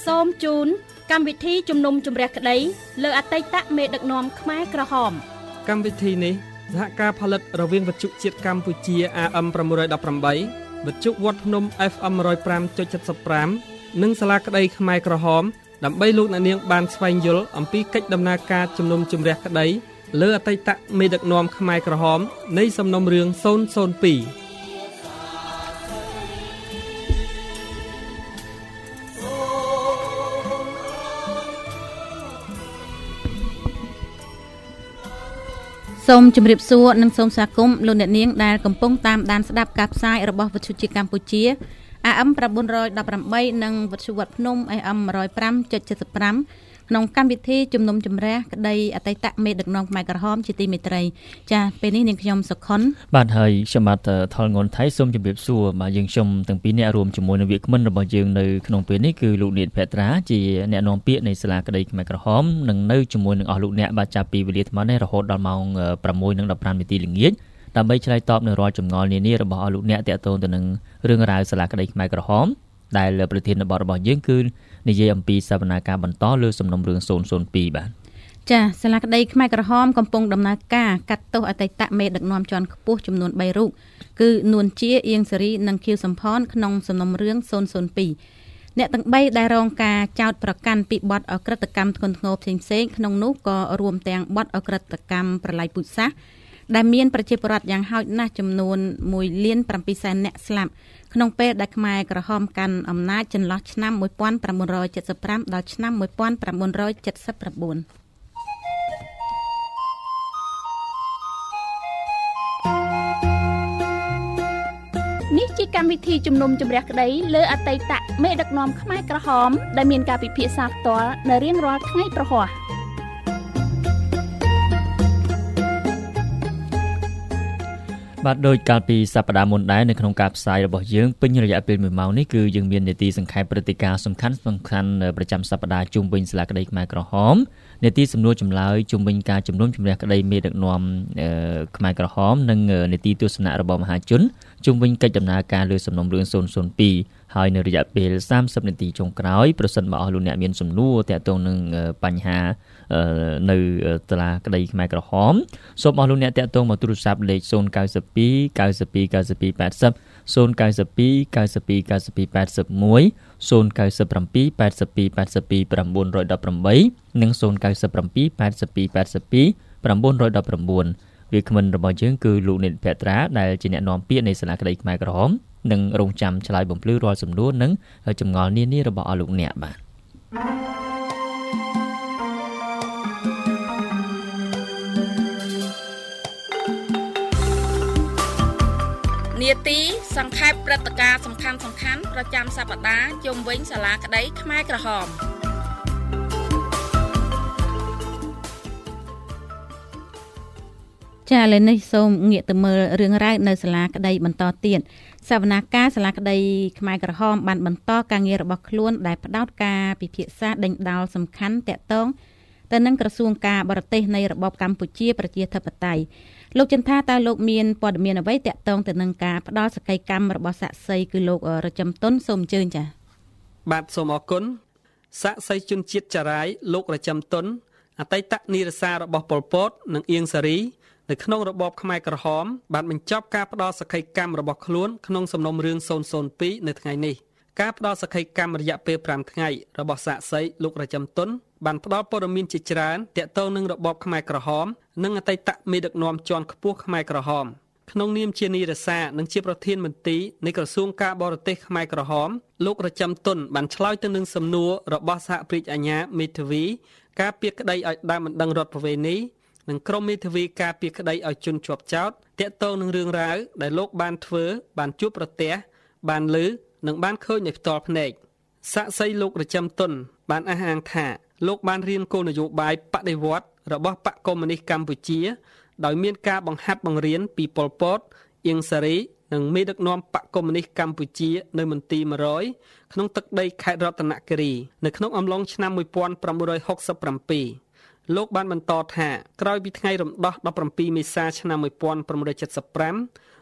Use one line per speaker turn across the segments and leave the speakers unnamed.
សូមជូនកម្មវិធីជំនុំជម្រះក្តីលើអតីតមេដឹកនាំខ្មែរក្រហម
កម្មវិធីនេះសហការផលិតរវាងវិទ្យុជាតិកម្ពុជា AM 618 វិទ្យុវត្តភ្នំ FM 105.75 និងសាលាក្តីខ្មែរក្រហមដើម្បីលោកអ្នកនាងបានស្វែងយល់អំពីកិច្ចដំណើរការជំនុំជម្រះក្តីលើអតីតមេដឹកនាំខ្មែរក្រហមនៃសំណុំរឿង002
សូមជម្រាបសួរនិងសូមស្វាគមន៍លោកអ្នកនាងដែលកំពុងតាមដានស្ដាប់ការផ្សាយរបស់វិទ្យុជាតិកម្ពុជា AM 918 និងវិទ្យុវត្តភ្នំ AM 105.75 ក្នុងកម្មវិធីជំនុំជម្រះក្តីអតីតមេដឹកនាំខ្មែរក្រហមជាទីមេត្រីចា៎ពេលនេះនាងខ្ញុំសុខុន
បាទហើយខ្ញុំបាទថលងុនថៃសូមជម្រាបសួរបាទយើងខ្ញុំទាំងពីរអ្នករួមជាមួយនឹងវាគ្មិនរបស់យើងនៅក្នុងពេលនេះគឺលោកនាងភក្ត្រាជាអ្នកនាំពាក្យនៃសាលាក្តីខ្មែរក្រហមនិងនៅជាមួយនឹងអស់លោកអ្នកបាទចាប់ពីវេលាថ្មនេះរហូតដល់ម៉ោង 6:15 នាទីល្ងាចដើម្បីឆ្លើយតបនៅរាល់ចម្ងល់នានារបស់អស់លោកអ្នកទាក់ទងទៅនឹងរឿងរ៉ាវសាលាក្តីខ្មែរក្រហមដែលប្រធានបទរបស់យើងគឺនិយាយអំពីសវនាការបន្តលើសំណុំរឿង002បាទ
ចា៎សាលាក្តីខ្មែរក្រហមកំពុងដំណើរការកាត់ទោសអតីតមេដឹកនាំជាន់ខ្ពស់ចំនួន3រូបគឺនួនជាអៀងសេរីនិងខៀវសំផនក្នុងសំណុំរឿង002អ្នកទាំង3ដែលរងការចោទប្រកាន់ពីបទអក្រិតកម្មធ្ងន់ធ្ងរផ្សេងៗក្នុងនោះក៏រួមទាំងបទអក្រិតកម្មប្រល័យពូជសាសន៍ដែលមានប្រជាពលរដ្ឋយ៉ាងហោចណាស់ចំនួន1,700,000 នាក់ស្លាប់ក្នុងពេលដែលខ្មែរក្រហមកាន់អំណាចចន្លោះឆ្នាំ1975ដល់ឆ្នាំ1979
នេះជាកម្មវិធីជំនុំជម្រះក្តីលើអតីតមេដឹកនាំខ្មែរក្រហមដែលមានការពិភាក្សាផ្ទាល់នៅរៀងរាល់ថ្ងៃប្រហ័ស
បាទដោយកាលពីសប្តាហ៍មុនដែរនៅក្នុងការផ្សាយរបស់យើងពេញរយៈពេល1ម៉ោងនេះគឺយើងមាននីតិសង្ខេបព្រឹត្តិការណ៍សំខាន់ប្រចាំសប្តាហ៍ជុំវិញសាលាក្តីខ្មែរក្រហមនីតិសំណួរចម្លើយជុំវិញការជំនុំជម្រះក្តីមេដឹកនាំខ្មែរក្រហមនិងនីតិទស្សនៈរបស់មហាជនជុំវិញកិច្ចដំណើរការលើសំណុំរឿង002ហើយនៅរយៈពេល30នាទីចុងក្រោយប្រសិនបើអស់លោកអ្នកមានសំណួរទាក់ទងនឹងបញ្ហានៅសាលាក្តីខ្មែរក្រហមសូមអស់លោកអ្នកតាក់ទងមកទូរស័ព្ទលេខ092 92 92 80 092 92 92 81 097 82 82 918និង097 82 82 919វាគ្មិនរបស់យើងគឺលោកនិតភក្ត្រាដែលជាអ្នកនាំពាក្យនៃសាលាក្តីខ្មែរក្រហមនិងរងចាំឆ្លើយបំភ្លឺរាល់សំណួរនិងចម្ងល់នានារបស់អស់លោកអ្នកបាទ
នាទីសង្ខេបព្រឹត្តិការណ៍សំខាន់ៗប្រចាំសប្តាហ៍ជុំវិញសាលាក្តីខ្មែរក្រហម
ចាឥឡូវនេះសូមងាកទៅមើលរឿងរ៉ាវនៅសាលាក្តីបន្តទៀតសវនាការសាលាក្តីខ្មែរក្រហមបានបន្តការងាររបស់ខ្លួនដែលផ្ដោតការពិភាក្សាដេញដោលសំខាន់តាក់ទងទៅនឹងក្រសួងការបរទេសនៃរបបកម្ពុជាប្រជាធិបតេយ្យលោកចន្ទថាតើលោកមានព័ត៌មានអ្វីតាក់ទងទៅនឹងការផ្ដល់សក្ខីកម្មរបស់សាក្សីគឺលោករជឹមតុនសូមអញ្ជើញចា៎
បាទសូមអរគុណសាក្សីជនជាតិចារាយលោករជឹមតុនអតីតនាយរសាររបស់ប៉ុល ពត និងអៀងសារីនៅក្នុងរបបខ្មែរក្រហមបានបញ្ចប់ការផ្ដល់សក្ខីកម្មរបស់ខ្លួនក្នុងសំណុំរឿង002នៅថ្ងៃនេះការផ្ដល់សក្ខីកម្មរយៈពេល5ថ្ងៃរបស់សាក្សីលោករជឹមតុនបានផ្ដល់ព័ត៌មានជាច្រើនទាក់ទងនឹងរបបខ្មែរក្រហមនិងអតីតមេដឹកនាំជាន់ខ្ពស់ខ្មែរក្រហមក្នុងនាមជានាយរសារនិងជាប្រធានមន្ត្រីនៃក្រសួងការបរទេសខ្មែរក្រហមលោករជឹមតុនបានឆ្លើយទៅនឹងសំណួររបស់សហព្រាជអាជ្ញាមេធាវីការពារក្តីឲ្យដើមបណ្ដឹងរដ្ឋប្រវេណីនិងក្រុមមេធាវីការពារក្តីឲ្យជនជាប់ចោទទាក់ទងនឹងរឿងរ៉ាវដែលលោកបានធ្វើបានជួបប្រទះបានឮនិងបានឃើញដោយផ្ទាល់ភ្នែកសាក្សីលោករជឹមតុនបានអះអាងថាលោកបានរៀនគោលនយោបាយបដិវត្តន៍របស់បកកុម្មុយនីសកម្ពុជាដោយមានការបង្ហាត់បង្រៀនពីប៉ុល ពត អៀងសារីនិងមេដឹកនាំបកកុម្មុយនីសកម្ពុជានៅមន្ទីរ100ក្នុងទឹកដីខេត្តរតនគិរីនៅក្នុងអំឡុងឆ្នាំ1967លោកបានបន្តថាក្រោយពីថ្ងៃរំដោះ17មេសាឆ្នាំ1975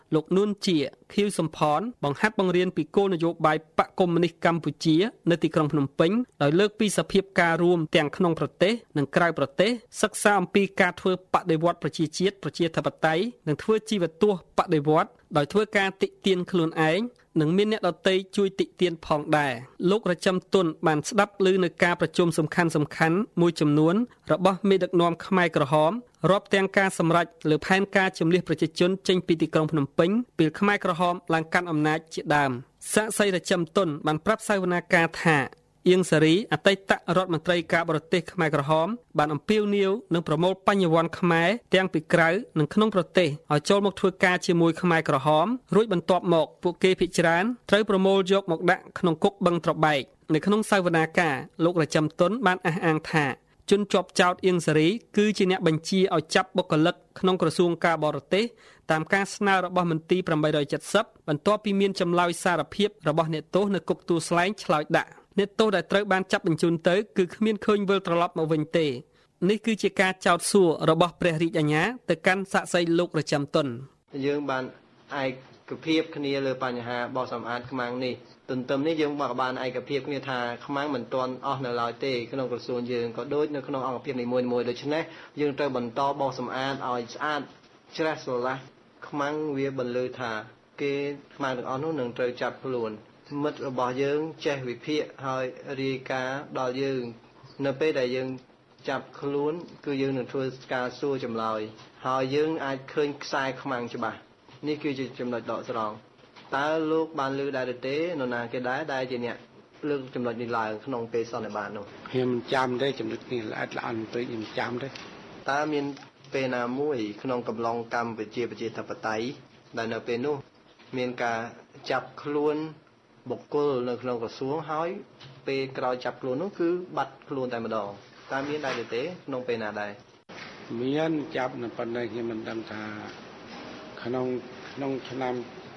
លោកនួនជាខៀវសំផនបង្ហាត់បង្រៀនពីគោលនយោបាយបកកុម្មុយនីសកម្ពុជានៅទីក្រុងភ្នំពេញដោយលើកពីសភាពការរួមទាំងក្នុងប្រទេសនិងក្រៅប្រទេសសិក្សាអំពីការធ្វើបដិវត្តន៍ប្រជាជាតិប្រជាធិបតេយ្យនិងធ្វើជីវទស្សន៍បដិវត្តន៍ដោយធ្វើការតិទៀនខ្លួនឯងនិងមានអ្នកដទៃជួយតិទៀនផងដែរលោករចាំទុនបានស្ដាប់ឮនៅការប្រជុំសំខាន់មួយចំនួនរបស់មេដឹកនាំខ្មែរក្រហមរាប់ទាំងការសម្រេចលើផែនការជម្លៀសប្រជាជនចេញពីទីក្រុងភ្នំពេញពេលខ្មែរក្រហមឡើងកាន់អំណាចជាដើមសាក្សីរចាំទុនបានប្រាប់សាវនាការថាអៀងសារីអតីតរដ្ឋមន្ត្រីការបរទេសខ្មែរក្រហមបានអំពាវនាវនិងប្រមូលបញ្ញវន្តខ្មែរទាំងពីក្រៅនិងក្នុងប្រទេសឲ្យចូលមកធ្វើការជាមួយខ្មែរក្រហមរួចបន្ទាប់មកពួកគេភាគច្រើនត្រូវប្រមូលយកមកដាក់ក្នុងគុកបឹងត្របែកនៅក្នុងសាវនាការលោករចាំទុនបានអះអាងថាជនជាប់ចោទអៀងសារីគឺជាអ្នកបញ្ជាឲ្យចាប់បុគ្គលិកក្នុងក្រសួងការបរទេសតាមការស្នើរបស់មន្ទីរ870បន្ទាប់ពីមានចម្លើយសារភាពរបស់អ្នកទោសនៅគុកទួលស្លែងឆ្លើយដាក់អ្នកទោសដែលត្រូវបានចាប់បញ្ជូនទៅគឺគ្មានឃើញវិលត្រឡប់មកវិញទេនេះគឺជាការចោទសួររបស់ព្រះរាជអាជ្ញាទៅកាន់សាក្សីលោករចាំទុន
យើងបានឯកភាពគ្នាលើបញ្ហាបោះសម្អាតខ្មាំងនេះទន្ទឹមនេះយើងបានឯកភាពគ្នាថាខ្មាំងមិនទាន់អស់នៅឡើយទេក្នុងក្រសួងយើងក៏ដូចនៅក្នុងអង្គភាពនីមួយៗដូច្នេះយើងត្រូវបន្តបោសសម្អាតឲ្យស្អាតជ្រះស្រឡះខ្មាំងវាបន្លឺថាគេខ្មាំងទាំងអស់នោះនឹងត្រូវចាប់ខ្លួនមិត្តរបស់យើងចេះវិភាគហើយរាយការណ៍ដល់យើងនៅពេលដែលយើងចាប់ខ្លួនគឺយើងនឹងធ្វើការសួរចម្លើយហើយយើងអាចឃើញខ្សែខ្មាំងច្បាស់នេះគឺជាចំណុចដកស្រង់តើលោកបានលើដែរទេនរណាគេដែរដែលជាអ្នកលើកចំណុចនេះឡើងក្នុងពេលសន្និបាតនោះ
ខ្ញុំចាំទេចំណុចនេះល្អិតល្អន់ពេកខ្ញុំចាំទេ
តើមានពេលណាមួយក្នុងកំឡុងកម្ពុជាប្រជាធិបតេយ្យដែលនៅពេលនោះមានការចាប់ខ្លួនបុគ្គលនៅក្នុងក្រសួងហើយពេលក្រោយចាប់ខ្លួននោះគឺបាត់ខ្លួនតែម្ដងតើមានដែរទេក្នុងពេលណាដែរ
មានចាប់នៅប៉ុណ្ណេះខ្ញុំមិនដឹងថាក្នុងឆ្នាំ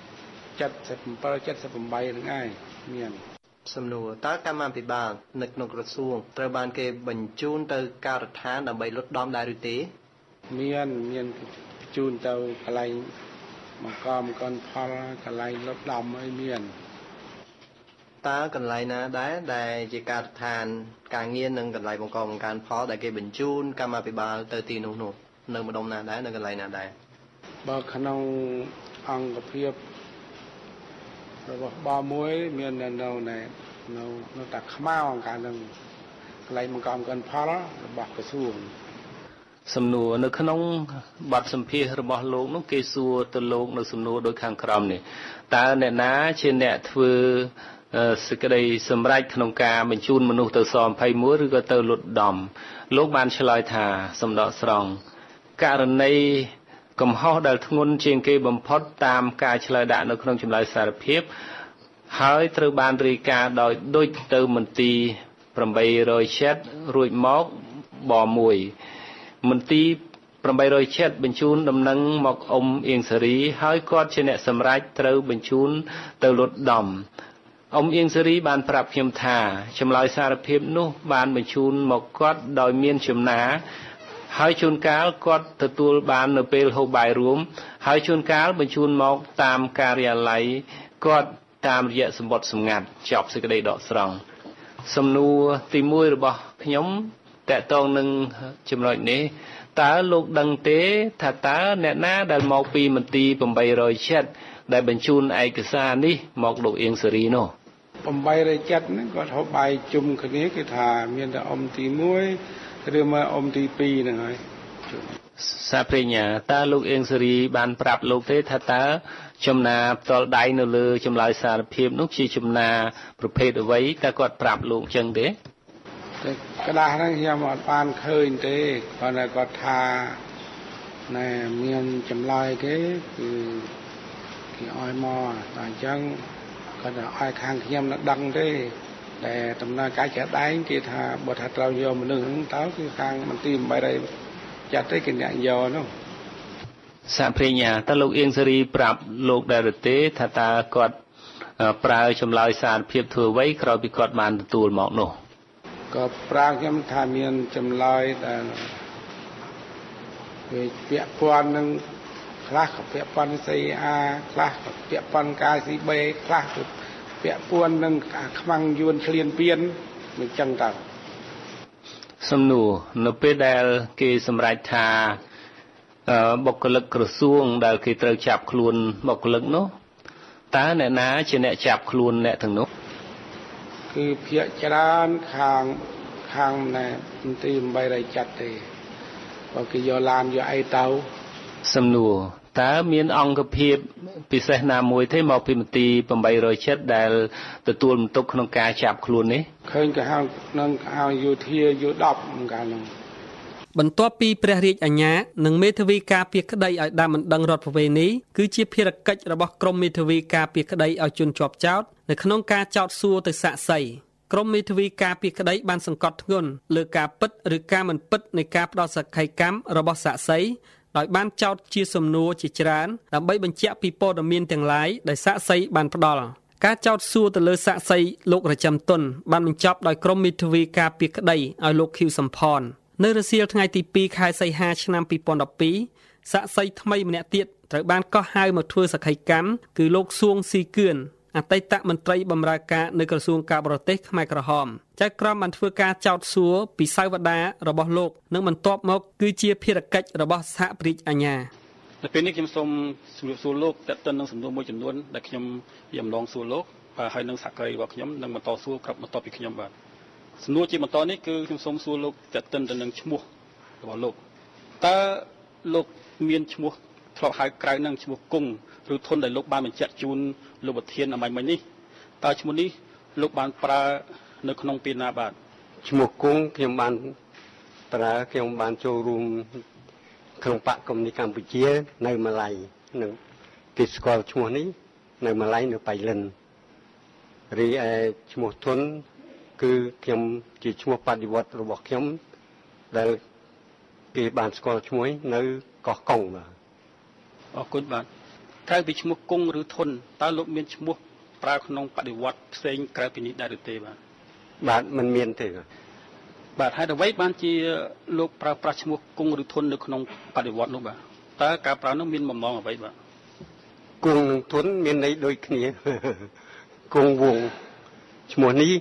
77 78ហ្នឹងឯងមាន
សំណួរតើកម្មាភិបាលនៅក្នុងក្រសួងត្រូវបានគេបញ្ជូនទៅការដ្ឋានដើម្បីលុតដំដែរឬទេ
មានបញ្ជូនទៅកន្លែងមកកនផលកន្លែងលុតដំអីមាន
តើកន្លែងណាដែរដែលជាការដ្ឋានការងារនិងកន្លែងបង្កបង្កើនផលដែលគេបញ្ជូនកម្មាភិបាលទៅទីនោះនៅម្ដុំណាដែរនៅកន្លែងណាដែរ
បើក្នុងអង្គភាពរបស់បាមួយមាននៅតាខ្មៅកាលនឹងកន្លែងបង្កបង្កើនផលរបស់ក្រសួង
សំណួរនៅក្នុងបទសម្ភាសន៍របស់លោកនោះគេសួរទៅលោកនៅសំណួរដូចខាងក្រោមនេះតើអ្នកណាជាអ្នកធ្វើសេចក្តីសម្រេចក្នុងការបញ្ជូនមនុស្សទៅស21ឬក៏ទៅលុតដំលោកបានឆ្លើយថាសំដកស្រង់ករណីកំហុសដែលធ្ងន់ជាងគេបំផុតតាមការឆ្លើយដាក់នៅក្នុងចម្លើយសារភាពហើយត្រូវបានរាយការណ៍ដោយដូចទៅមន្ទីរ870រួចមកប1មន្ទីរ870បញ្ជូនដំណឹងមកអ៊ំអៀងសារីហើយគាត់ជាអ្នកសម្រេចត្រូវបញ្ជូនទៅលុតដំអ៊ំអៀងសារីបានប្រាប់ខ្ញុំថាចម្លើយសារភាពនោះបានបញ្ជូនមកគាត់ដោយមានចំណាហើយជួនកាលគាត់ទទួលបាននៅពេលហូបបាយរួមហើយជួនកាលបញ្ជូនមកតាមការិយាល័យគាត់តាមរយៈសម្បត្តិសម្ងាត់ចប់សេចក្តីដកស្រង់សំណួរទី1របស់ខ្ញុំតកតងនឹងចំណុចនេះតើលោកដឹងទេថាតើអ្នកណាដែលមកពីមន្ទីរ870ដែលបញ្ជូនឯកសារនេះមកលោកអៀងសារីនោះ
870ហ្នឹងគាត់ហូបបាយជុំគ្នាគេថាមានតែអ៊ំទី1ឬមកអ៊ំទី2ហ្នឹងហើយ
សាប្រញ្ញាតើលោកអៀងសារីបានប្រាប់លោកទេថាតើចំណាផ្ទាល់ដៃនៅលើចម្លើយសារភាពនោះជាចំណាប្រភេទអ្វីតើគាត់ប្រាប់លោកអញ្ចឹងទេ
ក្តារហ្នឹងខ្ញុំអត់បានឃើញទេគាត់តែគាត់ថាណែមានចម្លើយទេគឺគេឲ្យមកតែអញ្ចឹងគាត់ឲ្យខាងខ្ញុំនៅដឹងទេតែដំណើរការចាត់ដែងគេថាបើថាត្រូវយកមនុស្សហ្នឹងតើគឺខាងមន្ទីរ870ចាត់ទេគេអ្នកយកនោះ
សាប្រញ្ញាតើលោកអៀងសារីប្រាប់លោកដែរទេថាតើគាត់ប្រើចម្លើយសារភាពធ្វើអ្វីក្រោយពីគាត់បានទទួលមកនោះ
ក៏ប្រាំខ្ញុំថាមានចម្លើយដែលវាពាក់ព័ន្ធនឹងគខ្លះក៏ពាក់ព័ន្ធ CIA ខ្លះក៏ពាក់ព័ន្ធ KCB ខ្លះក៏ពាក់ព័ន្ធនឹងខ្មាំងយួនឆ្លៀនពៀនមិនចឹងតើ
សំណួរនៅពេលដែលគេសម្រេចថាបុគ្គលិកក្រសួងដែលគេត្រូវចាប់ខ្លួនបុគ្គលិកនោះតើអ្នកណាជាអ្នកចាប់ខ្លួនអ្នកទាំងនោះ
គឺភាគច្រើនខាងណែមន្ត្រី800ចាត់ទេបើគេយកឡានយកអីទៅ
សំណួរតើមានអង្គភាពពិសេសណាមួយទេមកពីមន្ទីរ800ចិត្តដែលទទួលបន្ទុកក្នុងការចាប់ខ្លួននេះ
ឃើញគេហៅនឹងហៅយោធាយោ10កាលនោះ
បន្ទាប់ពីព្រះរាជអាជ្ញានិងមេធាវីការពារក្តីឲ្យដើមមិនដឹងរដ្ឋប្រវេណីគឺជាភារកិច្ចរបស់ក្រមមេធាវីការពារក្តីឲ្យជនជាប់ចោទនៅក្នុងការចោទសួរទៅសាក្សីក្រមមេធាវីការពារក្តីបានសង្កត់ធ្ងន់លើការពិតឬការមិនពិតនៃការផ្ដោតសក្ខីកម្មរបស់សាក្សីដោយបានចោទជាសំណួរជាច្រើនដើម្បីបញ្ជាក់ពីព័ត៌មានទាំងឡាយដែលសាក្សីបានផ្ដល់ការចោទសួរទៅលើសាក្សីលោករចាំតុនបានបញ្ចប់ដោយក្រមមេធាវីការពារក្តីឲ្យលោកខៀវសំផននៅរសៀលថ្ងៃទី2ខែសីហាឆ្នាំ2012សាក្សីថ្មីម្នាក់ទៀតត្រូវបានកោះហៅមកធ្វើសក្ខីកម្មគឺលោកសួងស៊ីគឿនអតីតមន្ត្រីបម្រើការនៅក្រសួងការបរទេសខ្មែរក្រហមចៅក្រមបានធ្វើការចោទសួរពីសាវតារបស់លោកនិងបន្ទាប់មកគឺជាភារកិច្ចរបស់សហព្រះរាជអាជ្ញា
នៅពេលនេះខ្ញុំសូមជម្រាបសួរលោកតើតើនឹងសំណួរមួយចំនួនដែលខ្ញុំអំឡងសួរលោកហើយនឹងសហការីរបស់ខ្ញុំនឹងបន្តសួរក្របបន្តពីខ្ញុំបាទសំណួរជាបន្តនេះគឺខ្ញុំសូមសួរលោកតើតើនឹងឈ្មោះរបស់លោកតើលោកមានឈ្មោះធ្លាប់ហៅក្រៅនឹងឈ្មោះគង់ឬធនដែលលោកបានបញ្ជាក់ជូនលោកប្រធានអំញ្ញនេះតើឈ្មោះនេះលោកបានប្រើនៅក្នុងពេលណាបាទ
ឈ្មោះគង់ខ្ញុំបានប្រើខ្ញុំបានចូលរួមក្នុងបកកុម្មុយនីកម្ពុជានៅម៉ាឡៃនឹងគេស្គាល់ឈ្មោះនេះនៅម៉ាឡៃនៅបៃលិនរីឯឈ្មោះធនគឺខ្ញុំជាឈ្មោះបដិវត្តរបស់ខ្ញុំដែលគេបានស្គាល់ឈ្មោះនៅកោះកុងបាទ
អរគុណបាទក្រៅពីឈ្មោះគង់ឬធនតើលោកមានឈ្មោះប្រើក្នុងបដិវត្តផ្សេងក្រៅពីនេះដែរឬទេ
បាទមិនមានទេ
បាទហេតុអ្វីបានជាលោកប្រើប្រាស់ឈ្មោះគង់ឬធននៅក្នុងបដិវត្តនោះបាទតើការប្រើនោះមានបំណងអ្វីបាទ
គង់និងធនមានន័យដូចគ្នាគង់វងឈ្មោះនេះ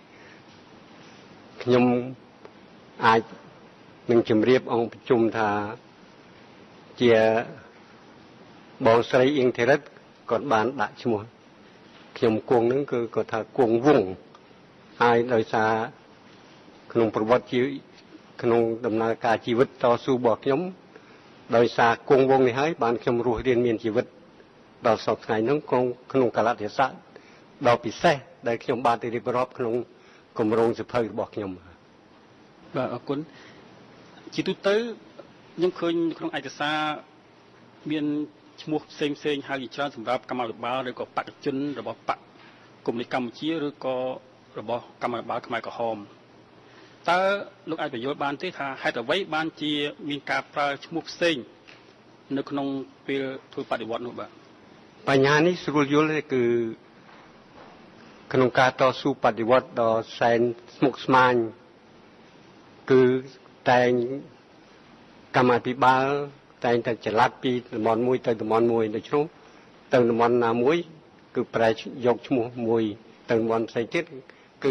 ខ្ញុំអាចនឹងជម្រាបអង្គប្រជុំថាជាបងស្រីអ៊ីងធីរិតគាត់បានដាក់ឈ្មោះខ្ញុំគង់នឹងគឺគាត់ថាគង់វងហើយដោយសារក្នុងប្រវត្តិជាក្នុងដំណើរការជីវិតតស៊ូរបស់ខ្ញុំដោយសារគង់វងនេះហើយបានខ្ញុំរស់រៀនមានជីវិតដល់សពថ្ងៃហ្នឹងក្នុងកលៈទេសៈដ៏ពិសេសដែលខ្ញុំបានទៅរៀបរាប់ក្នុងគម្រោងសិភៅរបស់ខ្ញុំ
បាទអរគុណជាទូទៅខ្ញុំឃើញក្នុងឯកសារមានឈ្មោះផ្សេងហៅជាច្រើនសម្រាប់កម្មាភិបាលឬក៏បេក្ខជនរបស់បកកុម្មុយនីកម្ពុជាឬក៏របស់កម្មាភិបាលខ្មែរក្រហមតើលោកអាចបញ្យល់បានទេថាហេតុអ្វីបានជាមានការប្រើឈ្មោះផ្សេងនៅក្នុងពេលធ្វើបដិវត្តនោះបាទ
បញ្ហានេះស្រួលយល់ទេគឺក្នុងការតស៊ូបដិវត្តដ៏សែនស្មុគស្មាញគឺតែងកម្មាភិបាលតែងតែចល័តពីតំបន់មួយទៅតំបន់មួយដូច្នោះទៅតំបន់ណាមួយគឺប្រែយកឈ្មោះមួយទៅតំបន់ផ្សេងទៀតគឺ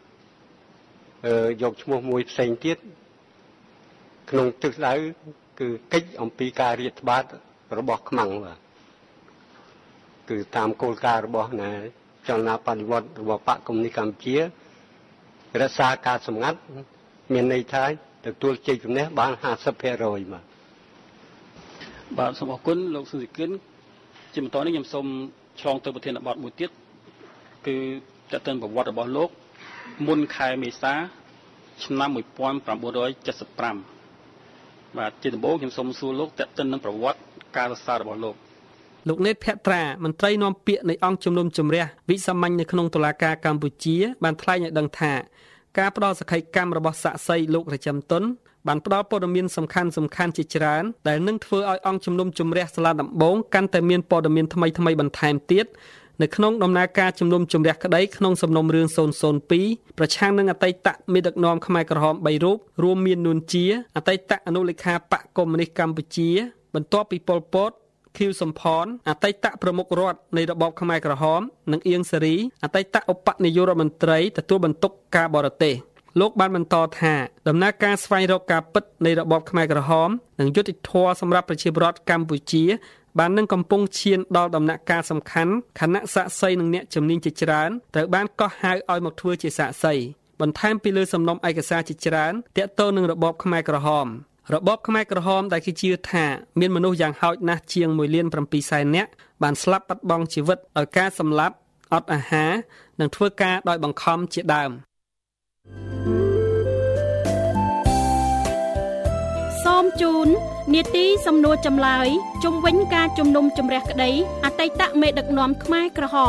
យកឈ្មោះមួយផ្សេងទៀតក្នុងទិសដៅគឺកិច្ចអំពីការរាតត្បាតរបស់ខ្មាំងបាទគឺតាមគោលការណ៍របស់ណាចលនាបដិវត្តរបស់បកកុម្មុយនីកម្ពុជារក្សាការសម្ងាត់មានន័យថាទទួលជ័យជំនះបាន 50%
បាទសូមអរគុណលោកស៊ូស៊ីគឿនជាបន្តនេះខ្ញុំសូមឆ្លងទៅប្រធានបទមួយទៀតគឺតើតើប្រវត្តិរបស់លោកមុនខែមេសាឆ្នាំ1975បាទជាដំបូងខ្ញុំសូមសួរលោកតើតើនឹងប្រវត្តិការសរសើររបស់
លោកនេតភត្រាមន្ត្រីនាំពាក្យនៃអង្គជំនុំជម្រះវិសាមញ្ញនៅក្នុងតុលាការកម្ពុជាបានថ្លែងឲ្យដឹងថាការផ្ដល់សក្ខីកម្មរបស់សាក្សីលោករចាំតុនបានផ្ដល់ព័ត៌មានសំខាន់ជាច្រើនដែលនឹងធ្វើឲ្យអង្គជំនុំជម្រះសាលាដំបងកាន់តែមានព័ត៌មានថ្មីបន្ថែមទៀតនៅក្នុងដំណើរការជំនុំជម្រះក្តីក្នុងសំណុំរឿង002ប្រឆាំងនឹងអតីតមេដឹកនាំខ្មែរក្រហម3រូបរួមមាននួនជាអតីតអនុលេខាបកកុម្មុយនីកម្ពុជាបន្ទាប់ពីប៉ុលពតខៀវសំផនអតីតប្រមុខរដ្ឋនៃរបបខ្មែរក្រហមនិងអៀងសារីអតីតឧបនាយករដ្ឋមន្ត្រីទទួលបន្ទុកការបរទេសលោកបានបន្តថាដំណើរការស្វែងរកការពិតនៃរបបខ្មែរក្រហមនិងយុត្តិធម៌សម្រាប់ប្រជាពលរដ្ឋកម្ពុជាបាននឹងកំពុងឈានដល់ដំណាក់កាលសំខាន់គណៈសាក្សីនិងអ្នកជំនាញជាច្រើនត្រូវបានកោះហៅឲ្យមកធ្វើជាសាក្សីបន្ថែមពីលើសំណុំឯកសារជាច្រើនទាក់ទងនឹងរបបខ្មែរក្រហមរបបខ្មែរក្រហមដែលគេជឿថាមានមនុស្សយ៉ាងហោចណាស់ជាង 1,700,000 នាក់បានស្លាប់បាត់បង់ជីវិតដោយការសម្លាប់អត់អាហារនិងធ្វើការដោយបង្ខំជាដើម
សូមជូននាទីសំណួរចម្លើយជុំវិញការជំនុំជម្រះក្តីអតីតមេដឹកនាំខ្មែរក្រហម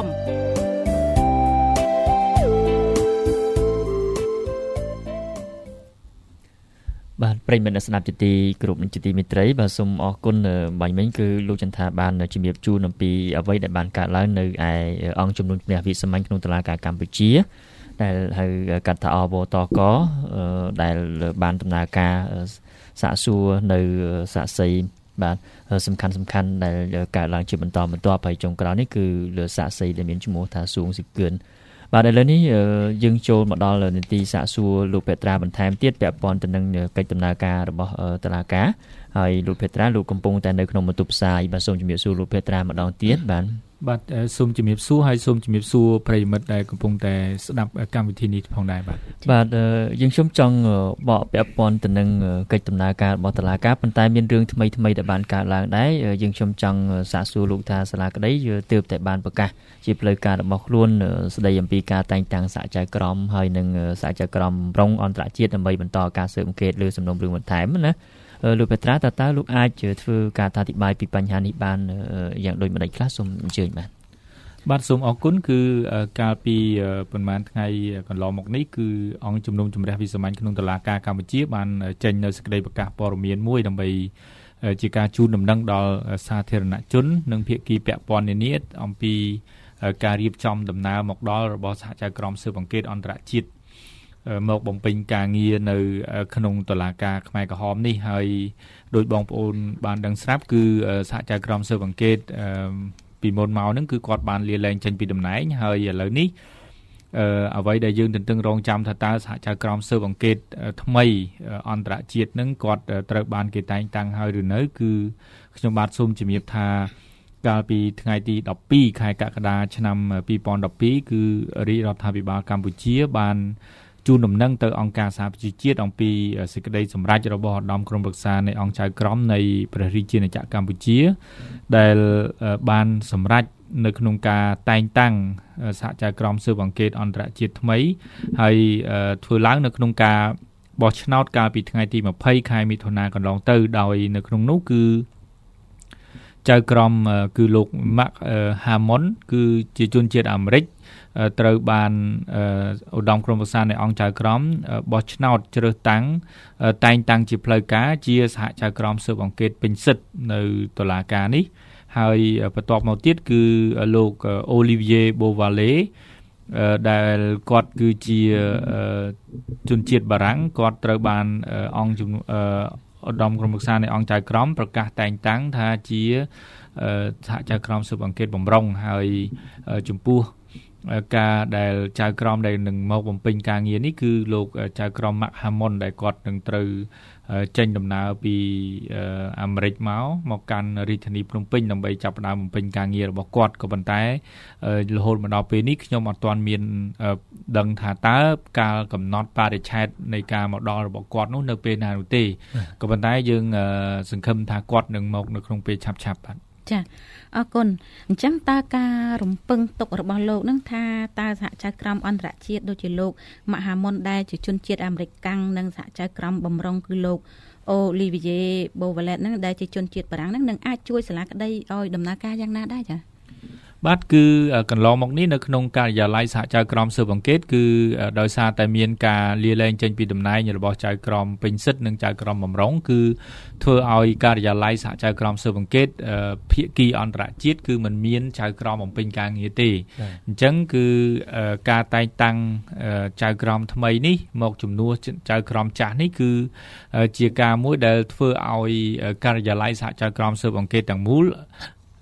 បាទប្រិយមិត្តអ្នកស្ដាប់ជាទីគោរពនិងជាទីមេត្រីបាទសូមអរគុណបាញ់មិញគឺលោកចន្ទថាបានជំរាបជូនអំពីអ្វីដែលបានកើតឡើងនៅឯអង្គជំនុំជម្រះវិសាមញ្ញក្នុងតុលាការកម្ពុជាដែលហៅកាត់ថាអវតកដែលបានដំណើរការសាកសួរនៅសាក្សីបាទសំខាន់ដែលកើតឡើងជាបន្តបន្ទាប់ហើយចុងក្រោយនេះគឺលើសាក្សីដែលមានឈ្មោះថាសួងស៊ីគឿនបាទឥឡូវនេះយើងចូលមកដល់នីតិសាកសួរលោកពេត្រាបន្ថែមទៀតពាក់ព័ន្ធទៅនឹងកិច្ចដំណើរការរបស់តុលាការហើយលោកពេត្រាលោកកំពុងតែនៅក្នុងបន្ទប់ផ្សាយបាទសូមជំរាបសួរលោកពេត្រាម្ដងទៀតបាទ
សូមជំរាបសួរហើយសូមជំរាបសួរប្រិយមិត្តដែលកំពុងតែស្ដាប់កម្មវិធីនេះផងដែរ
បាទយើងខ្ញុំចង់បកពាក់ព័ន្ធទៅនឹងកិច្ចដំណើរការរបស់តុលាការប៉ុន្តែមានរឿងថ្មីដែលបានកើតឡើងដែរយើងខ្ញុំចង់សាកសួរលោកថាសាលាក្តីទើបតែបានប្រកាសជាផ្លូវការរបស់ខ្លួនស្ដីអំពីការតែងតាំងសហចៅក្រមហើយនឹងសហចៅក្រមរងអន្តរជាតិដើម្បីបន្តការស៊ើបអង្កេតលើសំណុំរឿងបន្ថែមណាលោកពេត្រាតើលោកអាចធ្វើការអធិប្បាយពីបញ្ហានេះបានយ៉ាងដូចម្តេចខ្លះសូមអញ្ជើញ
បាទសូមអរគុណគឺកាលពីប្រហែលថ្ងៃកន្លងមកនេះគឺអង្គជំនុំជម្រះវិសាមញ្ញក្នុងតុលាការកម្ពុជាបានចេញនៅសេចក្តីប្រកាសព័ត៌មានមួយដើម្បីជាការជូនដំណឹងដល់សាធារណជននិងភាគីពាក់ព័ន្ធនានាអំពីការរៀបចំដំណើរមកដល់របស់សហចៅក្រមស៊ើបអង្កេតអន្តរជាតិមកបំពេញការងារនៅក្នុងតុលាការខ្មែរក្រហមនេះហើយដោយបងប្អូនបានដឹងស្រាប់គឺសហចៅក្រមស៊ើបអង្កេតពីមុនមកហ្នឹងគឺគាត់បានលាលែងចេញពីតំណែងហើយឥឡូវនេះអ្វីដែលយើងទន្ទឹងរង់ចាំថាតើសហចៅក្រមស៊ើបអង្កេតថ្មីអន្តរជាតិហ្នឹងគាត់ត្រូវបានគេតែងតាំងហើយឬនៅគឺខ្ញុំបាទសូមជំរាបថាកាលពីថ្ងៃទី12ខែកក្កដាឆ្នាំ2012គឺរាជរដ្ឋាភិបាលកម្ពុជាបានជូនដំណឹងទៅអង្គការសហប្រជាជាតិអំពីសេចក្តីសម្រេចរបស់ឧត្តមក្រុមប្រឹក្សានៃអង្គចៅក្រមនៃព្រះរាជាណាចក្រកម្ពុជាដែលបានសម្រេចនៅក្នុងការតែងតាំងសហចៅក្រមស៊ើបអង្កេតអន្តរជាតិថ្មីហើយធ្វើឡើងនៅក្នុងការបោះឆ្នោតកាលពីថ្ងៃទី20ខែមិថុនាកន្លងទៅដោយនៅក្នុងនោះគឺចៅក្រមគឺលោក Mark Hammond គឺជាជនជាតិអាមេរិកត្រូវបានឧត្តមក្រុមប្រឹក្សានៃអង្គចៅក្រមបោះឆ្នោតជ្រើសតាំងតែងតាំងជាផ្លូវការជាសហចៅក្រមស៊ើបអង្កេតពេញសិទ្ធិនៅតុលាការនេះហើយបន្ទាប់មកទៀតគឺលោក Olivier Beauvalet ដែលគាត់គឺជាជនជាតិបារាំងគាត់ត្រូវបានអង្គឧត្តមក្រុមប្រឹក្សានៃអង្គចៅក្រមប្រកាសតែងតាំងថាជាសហចៅក្រមស៊ើបអង្កេតបំរុងហើយចំពោះការដែលចៅក្រមដែលនឹងមកបំពេញការងារនេះគឺលោកចៅក្រម Mark Hammond ដែលគាត់នឹងត្រូវចេញដំណើរពីអាមេរិកមកកាន់រាជធានីភ្នំពេញដើម្បីចាប់ផ្ដើមបំពេញការងាររបស់គាត់ក៏ប៉ុន្តែរហូតមកដល់ពេលនេះខ្ញុំអត់ទាន់មានដឹងថាតើការកំណត់បរិច្ឆេទនៃការមកដល់របស់គាត់នោះនៅពេលណានោះទេក៏ប៉ុន្តែយើងសង្ឃឹមថាគាត់នឹងមកនៅក្នុងពេលឆាប់បាទ
ចាអរគុណអញ្ចឹងតើការរំពឹងទុករបស់លោកនឹងថាតើសហចៅក្រមអន្តរជាតិដូចជាលោកម៉ាហាមុនដែលជាជនជាតិអាមេរិកកាំងនិងសហចៅក្រមបំរុងគឺលោកអូលីវីយេបូវ៉ាឡេតនឹងដែលជាជនជាតិបារាំងនឹងអាចជួយសាលាក្តីឲ្យដំណើរការយ៉ាងណាដែរចា
បាទគឺកន្លងមកនេះនៅក្នុងការិយាល័យសហចៅក្រមស៊ើបអង្កេតគឺដោយសារតែមានការលាលែងចេញពីតំណែងរបស់ចៅក្រមពេញសិទ្ធិនិងចៅក្រមបំរុងគឺធ្វើឲ្យការិយាល័យសហចៅក្រមស៊ើបអង្កេតភាគីអន្តរជាតិគឺมันមានចៅក្រមបំពេញការងារទេអញ្ចឹងគឺការតែងតាំងចៅក្រមថ្មីនេះមកជំនួសចៅក្រមចាស់នេះគឺជាការមួយដែលធ្វើឲ្យការិយាល័យសហចៅក្រមស៊ើបអង្កេតទាំងមូល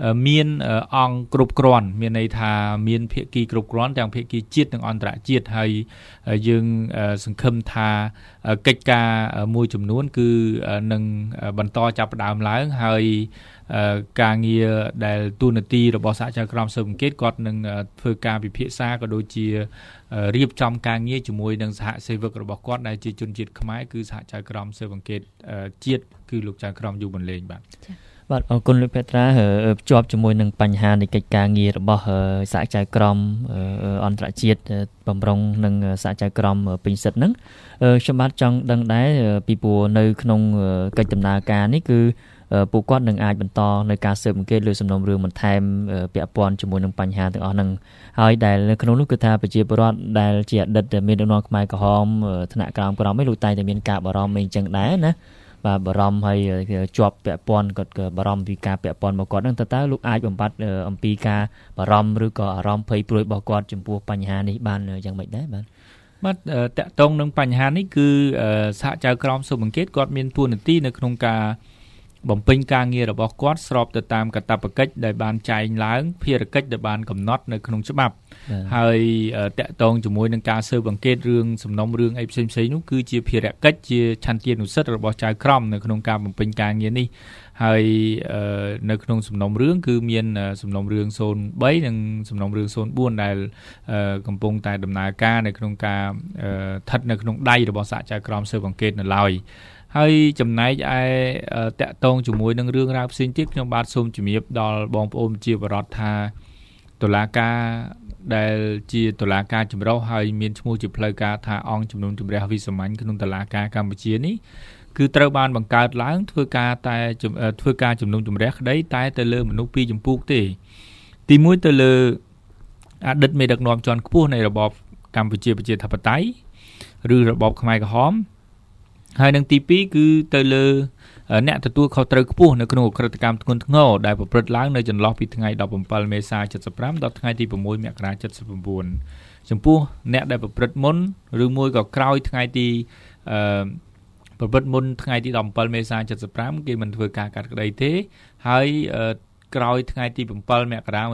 មានអង្គគ្រប់គ្រាន់មានន័យថាមានភាគីគ្រប់គ្រាន់ទាំងភាគីជាតិនិងអន្តរជាតិហើយយើងសង្ឃឹមថាកិច្ចការមួយចំនួនគឺនឹងបន្តចាប់ផ្ដើមឡើងហើយការងារដែលទូនាទីរបស់សហជីវកម្មស៊ើបអង្កេតគាត់នឹងធ្វើការពិភាក្សាក៏ដូចជារៀបចំការងារជាមួយនឹងសហសេវករបស់គាត់ដែលជាជនជាតិខ្មែរគឺសហជីវកម្មស៊ើបអង្កេតជាតិគឺលោកចៅក្រមយូបន្លែងបាទ
បាទអរគុណលោកពេត្រាភ្ជាប់ជាមួយនឹងបញ្ហានៃកិច្ចការងាររបស់សហជីវកម្មអន្តរជាតិបំរុងនឹងសហជីវកម្មពេញសិទ្ធិហ្នឹងខ្ញុំបាទចង់ដឹងដែរពីព្រោះនៅក្នុងកិច្ចដំណើរការនេះគឺពួកគាត់នឹងអាចបន្តនៅការស៊ើបអង្កេតលើសំណុំរឿងបន្ថែមពាក់ព័ន្ធជាមួយនឹងបញ្ហាទាំងអស់ហ្នឹងហើយដែលនៅក្នុងនោះគឺថាប្រជាពលរដ្ឋដែលជាអតីតមានដឹកនាំខ្មែរក្រហមថ្នាក់ក្រោមៗឯងលោកតែមានការបារម្ភអីចឹងដែរណាបាទបារម្ភហើយជាប់ពាក់ព័ន្ធគាត់ក៏បារម្ភពីការពាក់ព័ន្ធរបស់គាត់ហ្នឹងតើលោកអាចបំបត្តិអំពីការបារម្ភឬក៏អារម្មណ៍ភ័យព្រួយរបស់គាត់ចំពោះបញ្ហានេះបានយ៉ាងម៉េចដែរបាទ
តកតងនឹងបញ្ហានេះគឺសហជីវកម្មស៊ើបអង្កេតគាត់មានតួនាទីនៅក្នុងការបំពេញការងាររបស់គាត់ស្របទៅតាមកាតព្វកិច្ចដែលបានចែងឡើងភារកិច្ចដែលបានកំណត់នៅក្នុងច្បាប់ហើយតកតងជាមួយនឹងការស៊ើបអង្កេតរឿងសំណុំរឿងអីផ្សេងៗនោះគឺជាភារកិច្ចជាឆន្ទានុសិទ្ធិរបស់ចៅក្រមនៅក្នុងការបំពេញការងារនេះហើយនៅក្នុងសំណុំរឿងគឺមានសំណុំរឿង03និងសំណុំរឿង04ដែលកំពុងតែដំណើរការនៅក្នុងការស្ថិតនៅក្នុងដៃរបស់សហជីវកម្មស៊ើបអង្កេតនៅឡើយហើយចំណែកឯតកតងជាមួយនឹងរឿងរ៉ាវផ្សេងទៀតខ្ញុំបាទសូមជំរាបដល់បងប្អូនជាបរិបទថាតុលាការដែលជាតុលាការចម្រុះហើយមានឈ្មោះជាផ្លូវការថាអង្គជំនុំជម្រះវិសាមញ្ញក្នុងតុលាការកម្ពុជានេះគឺត្រូវបានបង្កើតឡើងធ្វើការជំនុំជម្រះក្តីតែទៅលើមនុស្សពីរចម្ពោះទេទីមួយទៅលើអតីតមេដឹកនាំជាន់ខ្ពស់នៃរបបកម្ពុជាប្រជាធិបតេយ្យឬរបបខ្មែរក្រហមហើយនឹងទី2គឺទៅលើអ្នកទទួលខុសត្រូវខ្ពស់នៅក្នុងអក្រិតកម្មធ្ងន់ធ្ងរដែលប្រព្រឹត្តឡើងនៅចន្លោះពីថ្ងៃ17មេសា75ដល់ថ្ងៃទី6មករា79ចំពោះអ្នកដែលប្រព្រឹត្តមុនឬមួយក៏ក្រោយថ្ងៃទីប្រព្រឹត្តមុនថ្ងៃទី17មេសា75គេមិនធ្វើការកាត់ក្តីទេហើយក្រោយថ្ងៃទី7មករា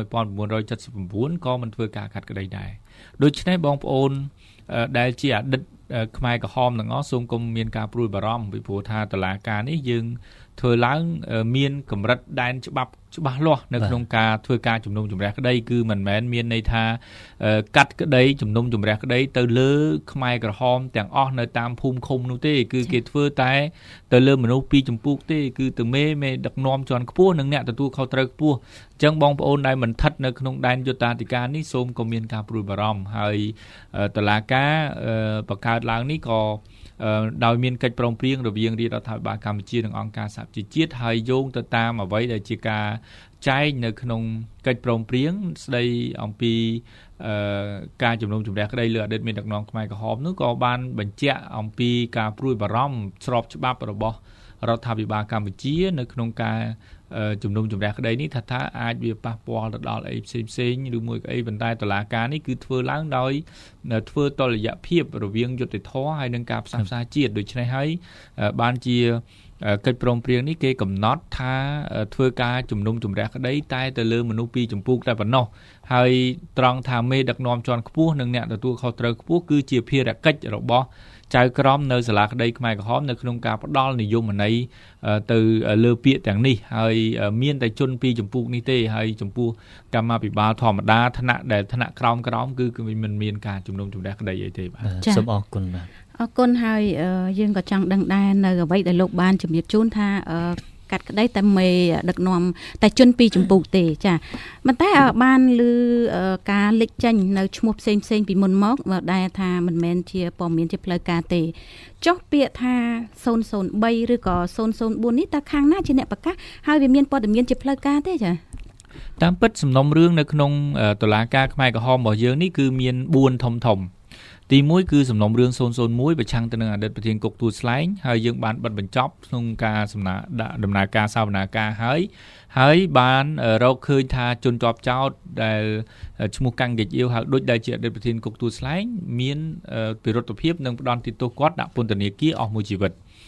1979ក៏មិនធ្វើការកាត់ក្តីដែរដូច្នេះបងប្អូនដែលជាអតីតខ្មែរក្រហមទាំងអស់សូមកុំមានការព្រួយបារម្ភពីព្រោះថាតុលាការនេះយើងធ្វើឡើងមានកម្រិតដែនច្បាប់ច្បាស់លាស់នៅក្នុងការធ្វើការជំនុំជម្រះក្តីគឺមិនមែនមានន័យថាកាត់ក្តីជំនុំជម្រះក្តីទៅលើខ្មែរក្រហមទាំងអស់នៅតាមភូមិឃុំនោះទេគឺគេធ្វើតែទៅលើមនុស្សពីរចម្ពោះទេគឺទៅមេដឹកនាំជាន់ខ្ពស់និងអ្នកទទួលខុសត្រូវខ្ពស់អញ្ចឹងបងប្អូនដែលមិនស្ថិតនៅក្នុងដែនយុត្តាធិការនេះសូមកុំមានការព្រួយបារម្ភហើយតុលាការបង្កើតឡើងនេះក៏ដោយមានកិច្ចព្រមព្រៀងរវាងរាជរដ្ឋាភិបាលកម្ពុជានិងអង្គការសហប្រជាជាតិហើយយោងទៅតាមអ្វីដែលជាការចែងនៅក្នុងកិច្ចព្រមព្រៀងស្ដីអំពីការជំនុំជម្រះក្តីលើអតីតមេដឹកនាំខ្មែរក្រហមនោះក៏បានបញ្ជាក់អំពីការព្រួយបារម្ភស្របច្បាប់របស់រដ្ឋាភិបាលកម្ពុជានៅក្នុងការជំនុំជម្រះក្តីនេះថាអាចវាប៉ះពាល់ទៅដល់អីផ្សេងឬមួយក៏អីប៉ុន្តែតុលាការនេះគឺធ្វើឡើងដោយធ្វើតុល្យភាពរវាងយុត្តិធម៌ហើយនិងការផ្សះផ្សាជាតិដូច្នេះហើយបានជាកិច្ចព្រមព្រៀងនេះគេកំណត់ថាធ្វើការជំនុំជម្រះក្តីតែទៅលើមនុស្សពីរចម្ពោះតែប៉ុណ្ណោះហើយត្រង់ថាមេដឹកនាំជាន់ខ្ពស់និងអ្នកទទួលខុសត្រូវខ្ពស់គឺជាភារកិច្ចរបស់ចៅក្រមនៅសាលាក្តីខ្មែរក្រហមនៅក្នុងការផ្ដល់និយមន័យទៅលើពាក្យទាំងនេះហើយមានតែជនពីរចម្ពោះនេះទេហើយចំពោះកម្មាភិបាលធម្មតាថ្នាក់ក្រោមគឺមិនមានការជំនុំជម្រះក្តីអីទេបាទ
សូមអរគុណបាទ
អរគុណហើយយើងក៏ចង់ដឹងដែរនៅអ្វីដែលលោកបានជំរាបជូនថាកាត់ក្តីតែមេដឹកនាំតែជនពីរចម្ពោះទេចាប៉ុន្តែបានឮការលេចចេញនៅឈ្មោះផ្សេងពីមុនមកដែលថាមិនមែនជាព័ត៌មានជាផ្លូវការទេចុះពាក្យថា003ឬក៏004នេះតើខាងណាជាអ្នកប្រកាសហើយវាមានព័ត៌មានជាផ្លូវការទេចា
តាមពិតសំណុំរឿងនៅក្នុងតុលាការខ្មែរក្រហមរបស់យើងនេះគឺមាន4ធំទី1គឺសំណុំរឿង001ប្រឆាំងទៅនឹងអតីតប្រធានគុកទួលស្លែងហើយយើងបានបិទបញ្ចប់ក្នុងការដំណើរការសវនាការហើយបានរកឃើញថាជនជាប់ចោតដែលឈ្មោះកាំងកិច្ចអ៊ីវហៅដូចដែលជាអតីតប្រធានគុកទួលស្លែងមានពិរុទ្ធភាពនឹងផ្ដន់ទោសគាត់ដាក់ពន្ធនាគារអស់មួយជីវិត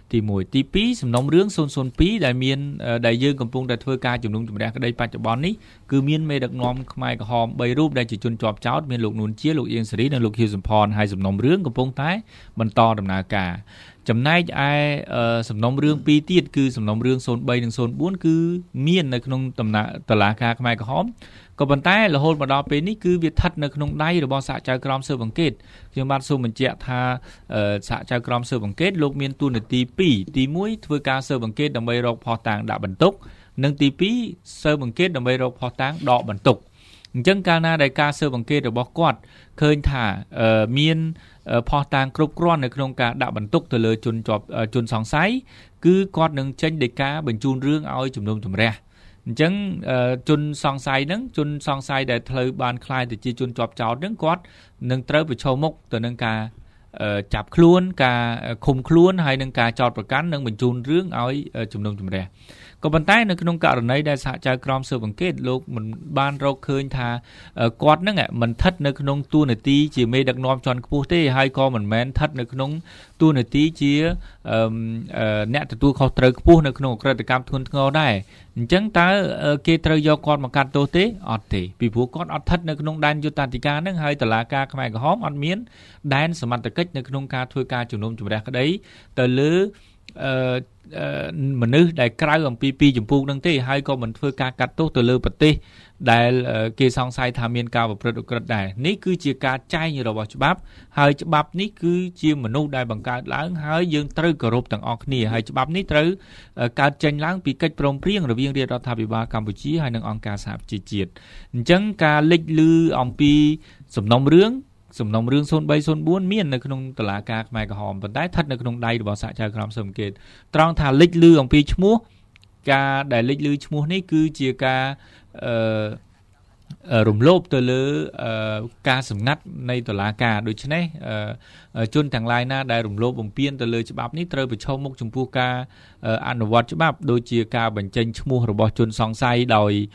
ទី1ទី2សំណុំរឿង002ដែលមានដែលយើងកំពុងតែធ្វើការជំនុំជម្រះក្តីបច្ចុប្បន្ននេះគឺមានមេដឹកនាំខ្មែរក្រហម3រូបដែលជាជនជាប់ចោទមានលោកនួនជាលោកអៀងសេរីនិងលោកហ៊ីវសំផនហើយសំណុំរឿងកំពុងតែបន្តដំណើរការចំណែកឯសំណុំរឿង2ទៀតគឺសំណុំរឿង03និង04គឺមាននៅក្នុងតុលាការខ្មែរក្រហមក៏ប៉ុន្តែរហូតមកដល់ពេលនេះគឺវាស្ថិតនៅក្នុងដៃរបស់សហចៅក្រមស៊ើបអង្កេតខ្ញុំបាទសូមបញ្ជាក់ថាសហចៅក្រមស៊ើបអង្កេតលោកមានតួនាទី2ទី1ធ្វើការស៊ើបអង្កេតដើម្បីរកភស្តុតាងដាក់បន្ទុកនិងទី2ស៊ើបអង្កេតដើម្បីរកភស្តុតាងដកបន្ទុកអញ្ចឹងកាលណាដែលការស៊ើបអង្កេតរបស់គាត់ឃើញថាមានភស្តុតាងគ្រប់គ្រាន់នៅក្នុងការដាក់បន្ទុកទៅលើជនសង្ស័យគឺគាត់នឹងចេញដីកាបញ្ជូនរឿងឲ្យជំនុំជម្រះអញ្ចឹងជនសង្ស័យហ្នឹងជនសង្ស័យដែលធ្លាប់បានខ្លាយទៅជាជនជាប់ចោទហ្នឹងគាត់នឹងត្រូវប្រឈមមុខទៅនឹងការចាប់ខ្លួនការឃុំខ្លួនហើយនឹងការចោទប្រកាន់និងបញ្ជូនរឿងឲ្យជំនុំជម្រះក៏ប៉ុន្តែនៅក្នុងករណីដែលសហចៅក្រមស៊ើបអង្កេតលោកមិនបានរកឃើញថាគាត់ហ្នឹងមិនស្ថិតនៅក្នុងតួនាទីជាមេដឹកនាំជាន់ខ្ពស់ទេហើយក៏មិនមែនស្ថិតនៅក្នុងតួនាទីជាអ្នកទទួលខុសត្រូវខ្ពស់នៅក្នុងអក្រិតកម្មធ្ងន់ធ្ងរដែរអញ្ចឹងតើគេត្រូវយកគាត់មកកាត់ទោសទេអត់ទេពីព្រោះគាត់អត់ស្ថិតនៅក្នុងដែនយុត្តិធម៌ហ្នឹងហើយតុលាការខ្មែរក្រហមអត់មានដែនសមត្ថកិច្ចនៅក្នុងការធ្វើការជំនុំជម្រះក្តីទៅលើមនុស្សដែលក្រៅអំពីពីចម្ពោះនឹងទេហើយក៏មិនធ្វើការកាត់ទោសទៅលើប្រទេសដែលគេសង្ស័យថាមានការប្រព្រឹត្តឧក្រិដ្ឋដែរនេះគឺជាការចែងរបស់ច្បាប់ហើយច្បាប់នេះគឺជាមនុស្សដែលបង្កើតឡើងហើយយើងត្រូវគោរពទាំងអស់គ្នាហើយច្បាប់នេះត្រូវកើតចេញឡើងពីកិច្ចព្រមព្រៀងរវាងរាជរដ្ឋាភិបាលកម្ពុជាហើយនិងអង្គការសហប្រជាជាតិអញ្ចឹងការលេចលឺអំពីសំណុំរឿង0304មាននៅក្នុងតុលាការខ្មែរក្រហមប៉ុន្តែស្ថិតនៅក្នុងដៃរបស់សហចៅក្រមស៊ើបអង្កេតត្រង់ថាលេចលឺអំពីឈ្មោះការដែលលេចលឺឈ្មោះនេះគឺជាការរំលោភទៅលើការសម្ងាត់នៃតុលាការដូច្នេះជនទាំងឡាយណាដែលរំលោភបំពានទៅលើច្បាប់នេះត្រូវប្រឈមមុខចំពោះការអនុវត្តច្បាប់ដូចជាការបញ្ចេញឈ្មោះរបស់ជនសង្ស័យ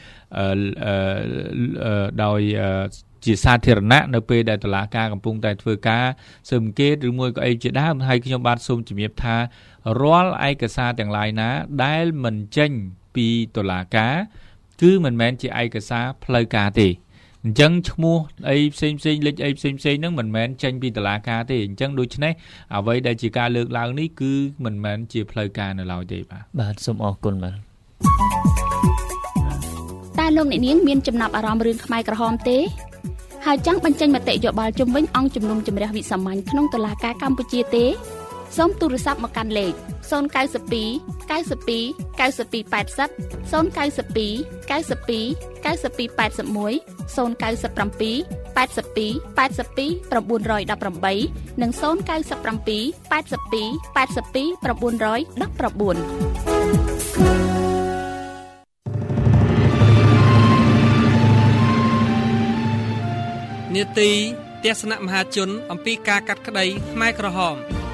ដោយជាសាធារណៈនៅពេលដែលតុលាការកំពុងតែធ្វើការស៊ើបអង្កេតឬមួយក៏អីជាដើមហើយខ្ញុំបាទសូមជំរាបថារាល់ឯកសារទាំងឡាយណាដែលមិនចេញពីតុលាការគឺមិនមែនជាឯកសារផ្លូវការទេអញ្ចឹងឈ្មោះអីផ្សេងលេខអីផ្សេងហ្នឹងមិនមែនចេញពីតុលាការទេអញ្ចឹងដូច្នេះអ្វីដែលជាការលើកឡើងនេះគឺមិនមែនជាផ្លូវការនៅឡើយទេបាទ
សូមអរគុណបាទ
តើលោកអ្នកនាងមានចំណាប់អារម្មណ៍រឿងខ្មែរក្រហមទេហើយចង់បញ្ចេញមតិយោបល់ជុំវិញអង្គជំនុំជម្រះវិសាមញ្ញក្នុងតុលាការកម្ពុជាទេសូមទូរស័ព្ទមកកាន់លេខ092 92 92 80 092 92 92 81 097 82 82 918និង097 82 82 919
នាទីទស្សនៈមហាជនអំពីការកាត់ក្តីខ្មែរក្រហម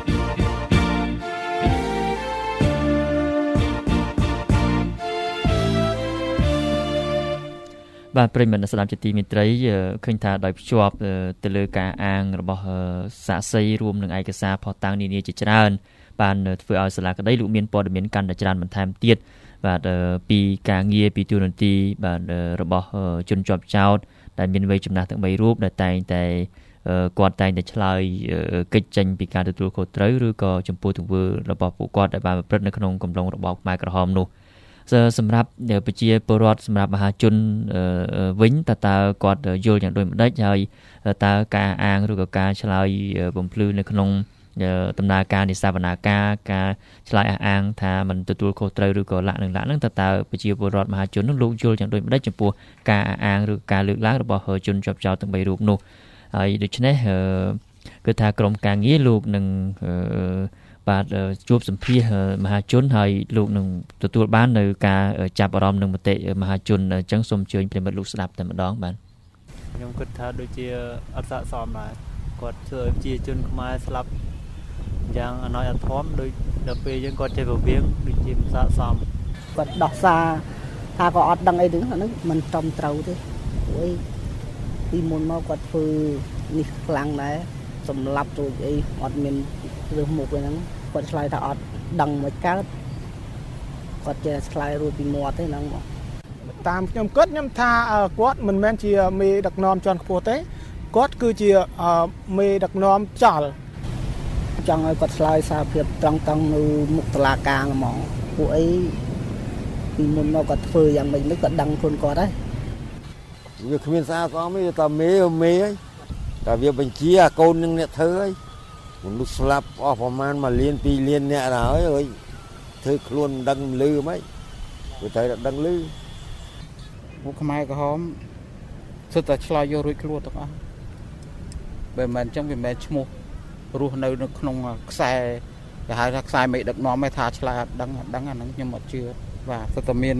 បាទប្រិយមិត្តស្ដាប់ជាទីមេត្រីឃើញថាដោយភ្ជាប់ទៅលើការអាងរបស់សាក្សីរួមនឹងឯកសារភស្តុតាងនានាជាច្រើនបានធ្វើឲ្យសាលាក្តីលោកមានព័ត៌មានកាន់តែច្រើនបន្ថែមទៀតបាទពីការងារពីទូរនទីបាទរបស់ជនជាប់ចោទដែលមានវ័យចំណាស់ទាំង3រូបដែលតែងតែគាត់តែងតែឆ្លើយកិច្ចចេញពីការទទួលខុសត្រូវឬក៏ចំពោះទង្វើរបស់ពួកគាត់ដែលបានប្រព្រឹត្តនៅក្នុងកំឡុងរបបខ្មែរក្រហមនោះសម្រាប់ប្រជាពលរដ្ឋសម្រាប់មហាជនវិញតើគាត់យល់យ៉ាងដូចម្តេចហើយតើការអាងឬក៏ការឆ្លើយបំភ្លឺនៅក្នុងដំណើរការនៃសវនាការឆ្លើយអះអាងថាมันទទួលខុសត្រូវឬក៏លាក់ហ្នឹងតើប្រជាពលរដ្ឋមហាជននោះលោកយល់យ៉ាងដូចម្តេចចំពោះការអះអាងឬការលើកឡើងរបស់ជនជាប់ចោទទាំង3រូបនោះហើយដូច្នេះគឺថាក្រុមការងារលោកនឹងបាទជួបសម្ភាសមហាជនហើយលោកនឹងទទួលបាននៅការចាប់អារម្មណ៍នឹងមតិមហាជនអញ្ចឹងសូមអញ្ជើញប្រិមិត្តលោកស្ដាប់តែម្ដងបាទ
ខ្ញុំគិតថាដូចជាអត់ស័ក្តិសមដែរគាត់ធ្វើឲ្យប្រជាជនខ្មែរស្លាប់យ៉ាងអណោចអធមដូចដល់ពេលយើងគាត់ចេះពវៀងដូចជាមិនស័ក្តិសម
គាត់ដោះសារថាក៏អត់ដឹងអីទាំងហ្នឹងមិនត្រឹមត្រូវទេព្រោះពីមុនមកគាត់ធ្វើនេះខ្លាំងដែរសម្លាប់រួចអីអត់មានរើសមុខឯហ្នឹងគាត់ឆ្លើយថាអត់ដឹងមិនកើតគាត់ចេះឆ្លើយរួចពីមាត់ទេហ្នឹងមក
តាមខ្ញុំគិតខ្ញុំថាគាត់មិនមែនជាមេដឹកនាំជាន់ខ្ពស់ទេគាត់គឺជាមេដឹកនាំចល
ចង់ឲ្យគាត់ឆ្លើយសារភាពត្រង់នៅមុខតុលាការហ្មងពួកអីពីមុនមកគាត់ធ្វើយ៉ាងម៉េចនេះគាត់ដឹងខ្លួនគាត់ហើយ
វាគ្មានសារស្អមទេតែមេហើយតែវាបញ្ជាកូននឹងអ្នកធ្វើហើយមនុស្សស្លាប់អស់ប្រហែល1លាន2លានអ្នកដល់ហើយធ្វើខ្លួនមិនដឹងលឺហ្មងវាត្រូវតែដឹងលឺ
ពួកខ្មែរក្រហមសិតតែឆ្លើយយករួចខ្លួនទាំងអស់បើមិនអញ្ចឹងវាមិនមែនឈ្មោះរស់នៅក្នុងខ្សែគេហៅថាខ្សែមេដឹកនាំឯថាឆ្លើយអត់ដឹងអាហ្នឹងខ្ញុំអត់ជឿបាទសិតតែមាន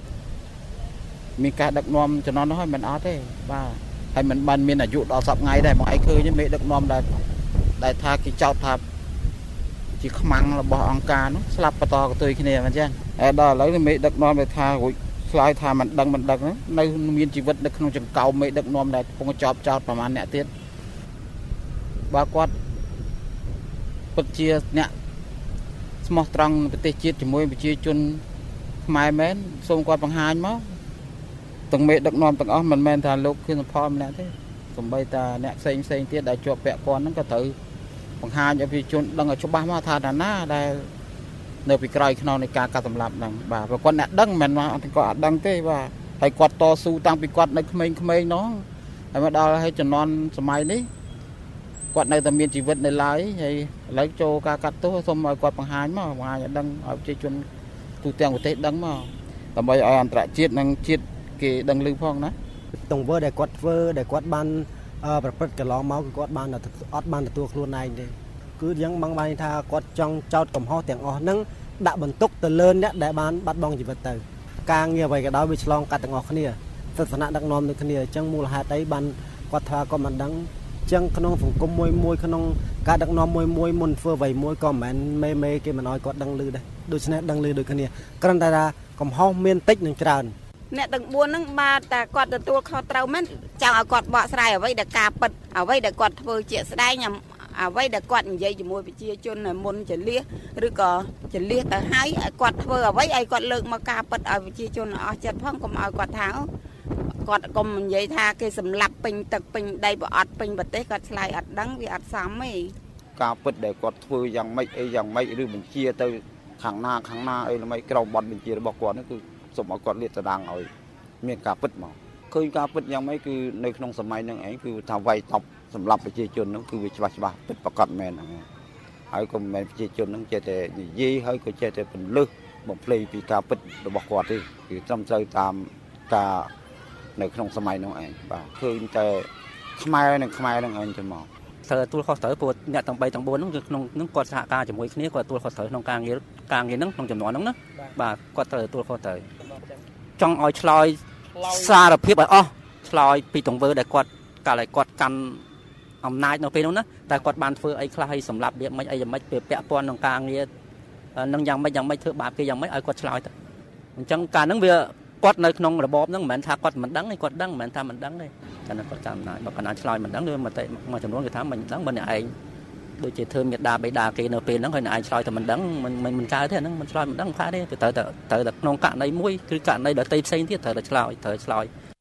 ការដឹកនាំជំនាន់នោះហើយមិនអត់ទេបាទហើយមិនបានមានអាយុដល់10ថ្ងៃដែរមកឯងឃើញមេដឹកនាំដែលថាគេចោទថាជាខ្មាំងរបស់អង្គការនោះស្លាប់បន្តកតុយគ្នាមិនអញ្ចឹងហើយដល់ឥឡូវមេដឹកនាំដែលថារួចឆ្លើយថាមិនដឹងនៅមានជីវិតនៅក្នុងចង្កោមមេដឹកនាំដែលកំពុងចោទប្រមាណអ្នកទៀតបើគាត់ពិតជាអ្នកស្មោះត្រង់ប្រទេសជាតិជាមួយប្រជាជនខ្មែរមែនសូមគាត់បង្ហាញមកទាំងមេដឹកនាំទាំងអស់មិនមែនថាលោកគឺសំផលម្នាក់ទេសូម្បីតែអ្នកផ្សេងទៀតដែលជាប់ពាក់ព័ន្ធហ្នឹងក៏ត្រូវបង្ហាញឲ្យប្រជាជនដឹងឲ្យច្បាស់មកថាណាដែលនៅពីក្រោយខ្នងនៃការកាត់សម្លាប់ហ្នឹងបាទព្រោះគាត់អ្នកដឹងមិនមែនគាត់អត់ដឹងទេបាទហើយគាត់តស៊ូតាំងពីគាត់នៅក្មេងៗនោះហើយមកដល់ហើយជំនាន់សម័យនេះគាត់នៅតែមានជីវិតនៅឡើយហើយឥឡូវចូលការកាត់ទោសសូមឲ្យគាត់បង្ហាញមកបង្ហាញឲ្យដឹងឲ្យប្រជាជនទូទាំងប្រទេសដឹងមកដើម្បីឲ្យអន្តរជាតិនិងជាតិគេដឹងឮផងណា
ទង្វើដែលគាត់ធ្វើដែលគាត់បានប្រព្រឹត្តកន្លងមកគឺគាត់បានអត់បានទទួលខ្លួនឯងទេគឺយ៉ាងបងបានថាគាត់ចង់ចោទកំហុសទាំងអស់ហ្នឹងដាក់បន្ទុកទៅលើអ្នកដែលបានបាត់បង់ជីវិតទៅការងារអ្វីក៏ដោយវាឆ្លងកាត់ទាំងអស់គ្នាទស្សនៈដឹកនាំដូចគ្នាអញ្ចឹងមូលហេតុអីបានគាត់ថាគាត់មិនដឹងចឹងក្នុងសង្គមមួយក្នុងការដឹកនាំមួយមុនធ្វើអ្វីមួយក៏មិនមែនមេគេមិនឲ្យគាត់ដឹងឮដែរដូច្នេះដឹងឮដូចគ្នាគ្រាន់តែថាកំហុសមានតិចនិងច្រើន
អ្នកទាំង4ហ្នឹងបាទតែគាត់ទទួលខុសត្រូវមែនចង់ឲ្យគាត់បកស្រាយអ្វីដែលការពិតអ្វីដែលគាត់ធ្វើជាក់ស្ដែងអ្វីដែលគាត់និយាយជាមួយប្រជាជនមុនចលះឬក៏ចលះទៅហើយឲ្យគាត់ធ្វើអ្វីឲ្យគាត់លើកមកការពិតឲ្យប្រជាជនអស់ចិត្តផងកុំឲ្យគាត់ថាគាត់កុំនិយាយថាគេសម្លាប់ពេញទឹកពេញដីប្រអត់ពេញប្រទេសគាត់ឆ្លើយអត់ដឹងវាអត់សមទេ
ការពិតដែលគាត់ធ្វើយ៉ាងម៉េចអីយ៉ាងម៉េចឬបញ្ជាទៅខាងណាអីល្មីក្រោមបទបញ្ជារបស់គាត់នោះគឺសូមឲ្យគាត់លាតត្រដាងឲ្យមានការពិតមកឃើញការពិតយ៉ាងម៉េចគឺនៅក្នុងសម័យហ្នឹងឯងគឺថាវាយតប់សម្រាប់ប្រជាជនហ្នឹងគឺវាច្បាស់ពិតប្រកបមែនហ្នឹងហើយក៏មិនមែនប្រជាជនហ្នឹងចេះតែនិយាយហើយក៏ចេះតែពន្លឹះបំភ្លៃពីការពិតរបស់គាត់ទេគឺត្រឹមត្រូវតាមការនៅក្នុងសម័យនោះឯងបាទឃើញតែខ្មែរហ្នឹងឯងទៅមក
ត្រូវទទួលខុសត្រូវព្រោះអ្នកទាំង3ទាំង4ហ្នឹងគឺក្នុងហ្នឹងគាត់សហការជាមួយគ្នាគាត់ទទួលខុសត្រូវក្នុងការងារហ្នឹងក្នុងចំនួនហ្នឹងណាបាទគាត់ត្រូវទទួលខុសត្រូវចង់ឲ្យឆ្លើយសារភាពឲ្យអស់ឆ្លើយពីទង្វើដែលគាត់កាលឲ្យគាត់កាន់អំណាចនៅពេលនោះណាតែគាត់បានធ្វើអីខ្លះឲ្យសម្លាប់វាមិនអីយ៉ាងម៉េចវាពាក់ព័ន្ធនឹងការងារនឹងយ៉ាងម៉េចធ្វើបាបគេយ៉ាងម៉េចឲ្យគាត់ឆ្លើយទៅអញ្ចឹងការហ្នឹងវាគាត់នៅក្នុងរបបហ្នឹងមិនមែនថាគាត់មិនដឹងទេគាត់ដឹងមិនមែនថាមិនដឹងទេតែគាត់ចាំអំណាចបើកណ្ដាលឆ្លើយមិនដឹងឬមតិមួយចំនួនគេថាមិនដឹងបើអ្នកឯងដូចជាធ្វើមេដាបេដាគេនៅពេលហ្នឹងហើយអ្នកឯងឆ្លើយតែមិនដឹងមិនកើតទេហ្នឹងមិនឆ្លើយមិនដឹងថាទេត្រូវតែក្នុងករណីមួយគឺករណីដទៃផ្សេងទៀតត្រូវតែឆ្លើយ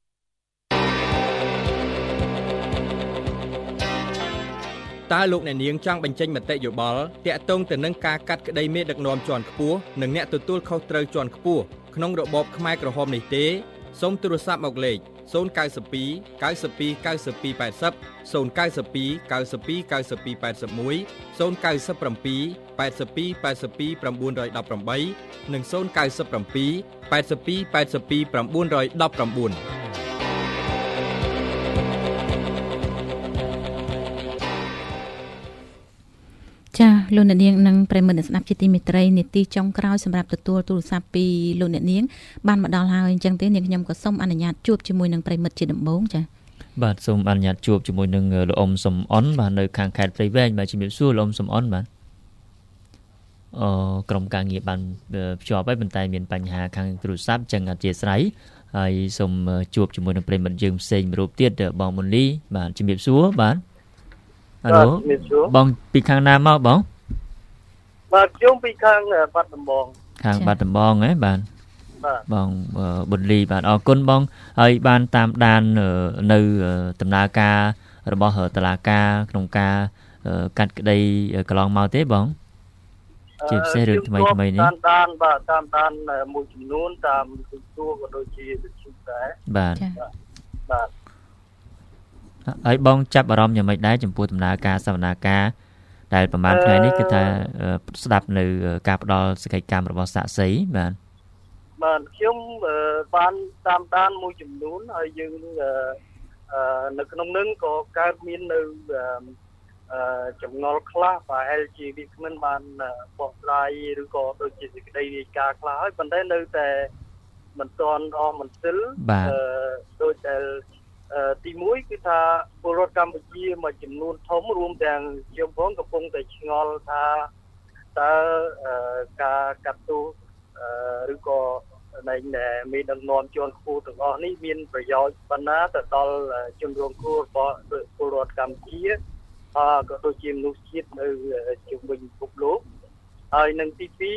តើលោកអ្នកនាងចង់បញ្ចេញមតិយោបល់ទាក់ទងទៅនឹងការកាត់ក្តីមេដឹកនាំជាន់ខ្ពស់និងអ្នកទទួលខុសត្រូវជាន់ខ្ពស់ក្នុងរបបខ្មែរក្រហមនេះទេសូមទូរស័ព្ទមកលេខ092 92 92 80 092 92 92 81 097 82 82 918 និង097 82 82 919
ចាលោកអ្នកនាងនិងប្រិមត្តអ្នកស្ដាប់ជាទីមេត្រីនេតិចុងក្រោយសម្រាប់ទទួលទូរស័ព្ទពីលោកអ្នកនាងបានមកដល់ហើយអញ្ចឹងទេនាងខ្ញុំក៏សូមអនុញ្ញាតជួបជាមួយនឹងប្រិមត្តជាដំបូងចា
បាទសូមអនុញ្ញាតជួបជាមួយនឹងលោកអ៊ំសំអនបាទនៅខាងខេត្តព្រៃវែងបាទជំរាបសួរលោកអ៊ំសំអនបាទក្រុមការងារបានភ្ជាប់ហើយប៉ុន្តែមានបញ្ហាខាងទូរស័ព្ទចឹងអធិស្ឋានហើយសូមជួបជាមួយនឹងប្រិមត្តយើងផ្សេងមួយរូបទៀតបងមុនលីបាទជំរាបសួរបាទហៅបងពីខាងណាមកបង
បបាទខ្ញុំពីខាងបាត់ដំបង
ខាងបាត់ដំបងហ៎បាទបងបុនលីបាទអរគុណបងហើយបានតាមដាននៅដំណើរការរបស់តុលាការក្នុងការកាត់ក្តីកន្លងមកទេបងជាពិសេសរឿងថ្មីនេះ
តាមដានមួយចំនួនតាមទូទួលក៏ដូចជាវិទ្យុដែរ
បាទហើយបងចាប់អារម្មណ៍យ៉ាងម៉េចដែរចំពោះដំណើរការសវនាការដែលប្រហែលថ្ងៃនេះគឺថាស្ដាប់នៅការផ្ដល់សេចក្តីកម្មរបស់សាក្សី
បាទខ្ញុំបានតាមដានមួយចំនួនហើយយើងនៅក្នុងនឹងក៏កើតមាននៅចម្ងល់ខ្លះប្រហែលជាវាគ្មិនបានបោះស្រាយឬក៏ដូចជាសេចក្តីរាយការណ៍ខ្លះហើយប៉ុន្តែនៅតែមិនទាន់អស់មិនសិលដូចដែលទី1គឺថាពលរដ្ឋកម្ពុជាមួយចំនួនធំរួមទាំងខ្ញុំផងកំពុងតែឆ្ងល់ថាតើការកាត់ទោសឬក៏នៃមេដឹកនាំជាន់ខ្ពស់ទាំងអស់នេះមានប្រយោជន៍ប៉ុណ្ណាទៅដល់ជនរងគ្រោះរបស់ពលរដ្ឋកម្ពុជាក៏ដូចជាមនុស្សជាតិនៅជុំវិញពិភពលោកហើយនឹងទី2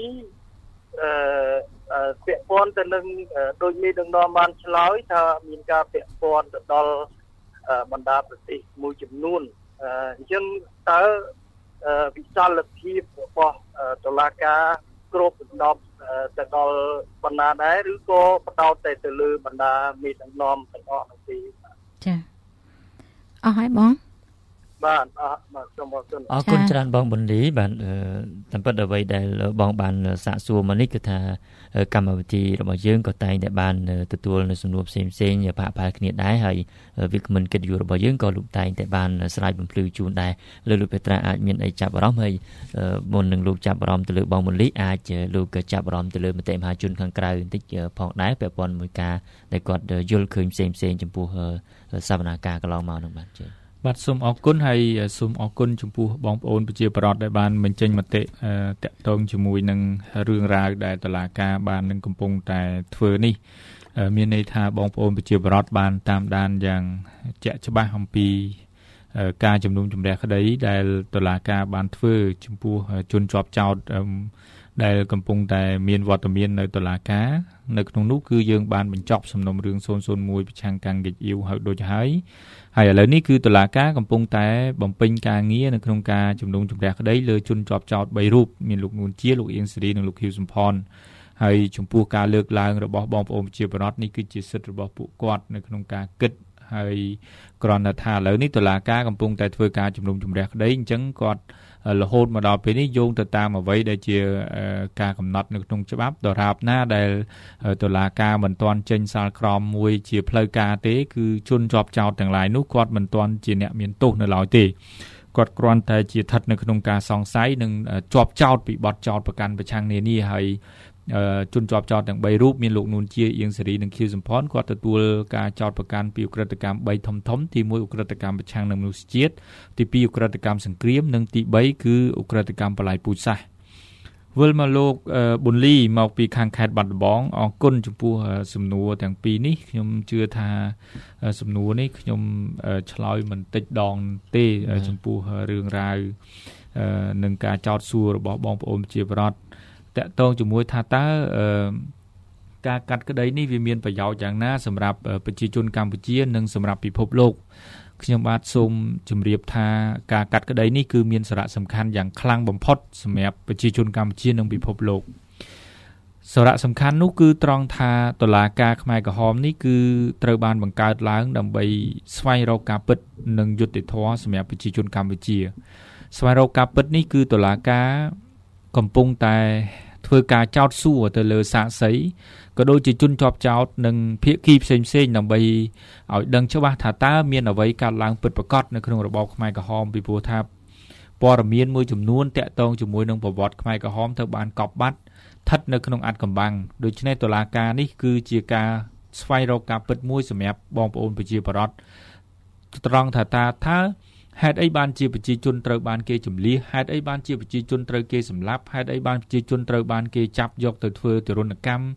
ពាក់ព័ន្ធទៅនឹងដូចមេដឹកនាំបានឆ្លើយថាមានការពាក់ព័ន្ធទៅដល់បណ្ដាប្រទេសមួយចំនួនអញ្ចឹងតើវិសាលភាពរបស់តុលាការគ្របដណ្ដប់ទៅដល់បណ្ដាដែរឬក៏បដោតតែទៅលើបណ្ដាមេដឹកនាំទាំងអស់នោះទេ
ចាអស់ហើយបង
បាទសូមអរគុណ
អរគុណច្រើនបងប៊ុនលីបាទតាមពិតអ្វីដែលបងបានសាកសួរមកនេះគឺថាកម្មវិធីរបស់យើងក៏តែងតែបានទទួលនៅសំណួរផ្សេងៗប្រហែលគ្នាដែរហើយវាគ្មិនកិត្តិយសរបស់យើងក៏លោកតែងតែបានស្រាយបំភ្លឺជូនដែរលើលោកពេត្រាអាចមានអីចាប់អារម្មណ៍ហើយមុននឹងលោកចាប់អារម្មណ៍ទៅលើបងប៊ុនលីអាចលោកក៏ចាប់អារម្មណ៍ទៅលើមតិមហាជនខាងក្រៅបន្តិចផងដែរពាក់ព័ន្ធមួយការដែលគាត់យល់ឃើញផ្សេងៗចំពោះសវនាការកន្លងមកនោះបាទជឿ
បាទសូមអរគុណហើយសូមអរគុណចំពោះបងប្អូនប្រជាពលរដ្ឋដែលបានបញ្ចេញមតិតាក់ទងជាមួយនឹងរឿងរ៉ាវដែលតុលាការបាននឹងកំពុងតែធ្វើនេះមានន័យថាបងប្អូនប្រជាពលរដ្ឋបានតាមដានយ៉ាងជាក់ច្បាស់អំពីការជំនុំជម្រះក្តីដែលតុលាការបានធ្វើចំពោះជនជាប់ចោទដែលកំពុងតែមានវត្តមាននៅតុលាការនៅក្នុងនោះគឺយើងបានបញ្ចប់សំណុំរឿង001ប្រឆាំងកាំងហ្គិចអ៊ីវហើយដូចហើយឥឡូវនេះគឺតុលាការកំពុងតែបំពេញការងារនៅក្នុងការជំនុំជម្រះក្តីលើជនជាប់ចោទ3រូបមានលោកនួនជាលោកអៀងសេរីនិងលោកហ៊ីវសំផនហើយចំពោះការលើកឡើងរបស់បងប្អូនប្រជាពលរដ្ឋនេះគឺជាសិទ្ធិរបស់ពួកគាត់នៅក្នុងការគិតហើយគ្រាន់តែថាឥឡូវនេះតុលាការកំពុងតែធ្វើការជំនុំជម្រះក្តីអញ្ចឹងគាត់រហូតមកដល់ពេលនេះយោងទៅតាមអ្វីដែលជាការកំណត់នៅក្នុងច្បាប់ដរាបណាដែលតុលាការមិនទាន់ចេញសាលក្រមមួយជាផ្លូវការទេគឺជនជាប់ចោទទាំងឡាយនោះគាត់មិនទាន់ជាអ្នកមានទោសនៅឡើយទេគាត់គ្រាន់តែជាស្ថិតនៅក្នុងការសង្ស័យនិងជាប់ចោទពីបទចោទប្រកាន់ប្រឆាំងនានាហើយជនជាប់ចោទទាំង3រូបមានលោកនួនជាអៀងសេរីនិងខៀវសំផនគាត់ទទួលការចោទប្រកាន់ពីឧក្រិដ្ឋកម្ម3ធំទី1ឧក្រិដ្ឋកម្មប្រឆាំងនឹងមនុស្សជាតិទី2ឧក្រិដ្ឋកម្មសង្គ្រាមនិងទី3គឺឧក្រិដ្ឋកម្មបលាយពូជសាសន៍វិលមកលោកប៊ុនលីមកពីខាងខេត្តបាត់ដំបងអរគុណចំពោះសំណួរទាំងពីរនេះខ្ញុំជឿថាសំណួរនេះខ្ញុំឆ្លើយមិនតិចដងទេចំពោះរឿងរ៉ាវនឹងការចោទសួររបស់បងប្អូនប្រជាពលរដ្ឋតាក់ទងជាមួយថាតើការកាត់ក្តីនេះវាមានប្រយោជន៍យ៉ាងណាសម្រាប់ប្រជាជនកម្ពុជានិងសម្រាប់ពិភពលោកខ្ញុំបាទសូមជម្រាបថាការកាត់ក្តីនេះគឺមានសារៈសំខាន់យ៉ាងខ្លាំងបំផុតសម្រាប់ប្រជាជនកម្ពុជានិងពិភពលោកសារៈសំខាន់នោះគឺត្រង់ថាតុលាការខ្មែរក្រហមនេះគឺត្រូវបានបង្កើតឡើងដើម្បីស្វែងរកការពិតនិងយុត្តិធម៌សម្រាប់ប្រជាជនកម្ពុជាស្វែងរកការពិតនេះគឺតុលាការកំពុងតែធ្វើការចោទសួរទៅលើសាក្សីក៏ដូចជាជនជាប់ចោទនិងភាគីផ្សេងៗដើម្បីឲ្យដឹងច្បាស់ថាតើមានអ្វីកើតឡើងពិតប្រាកដនៅក្នុងរបបខ្មែរក្រហមពីព្រោះថាព័ត៌មានមួយចំនួនតាក់ទងជាមួយនឹងប្រវត្តិខ្មែរក្រហមត្រូវបានកប់បាត់ស្ថិតនៅក្នុងអាថ៌កំបាំងដូច្នេះតុលាការនេះគឺជាការស្វែងរកការពិតមួយសម្រាប់បងប្អូនប្រជាពលរដ្ឋត្រង់ថាហេតុអីបានជាប្រជាជនត្រូវបានគេចម្លៀសហេតុអីបានជាប្រជាជនត្រូវគេសម្លាប់ហេតុអីបានប្រជាជនត្រូវបានគេចាប់យកទៅធ្វើទរណកម្ម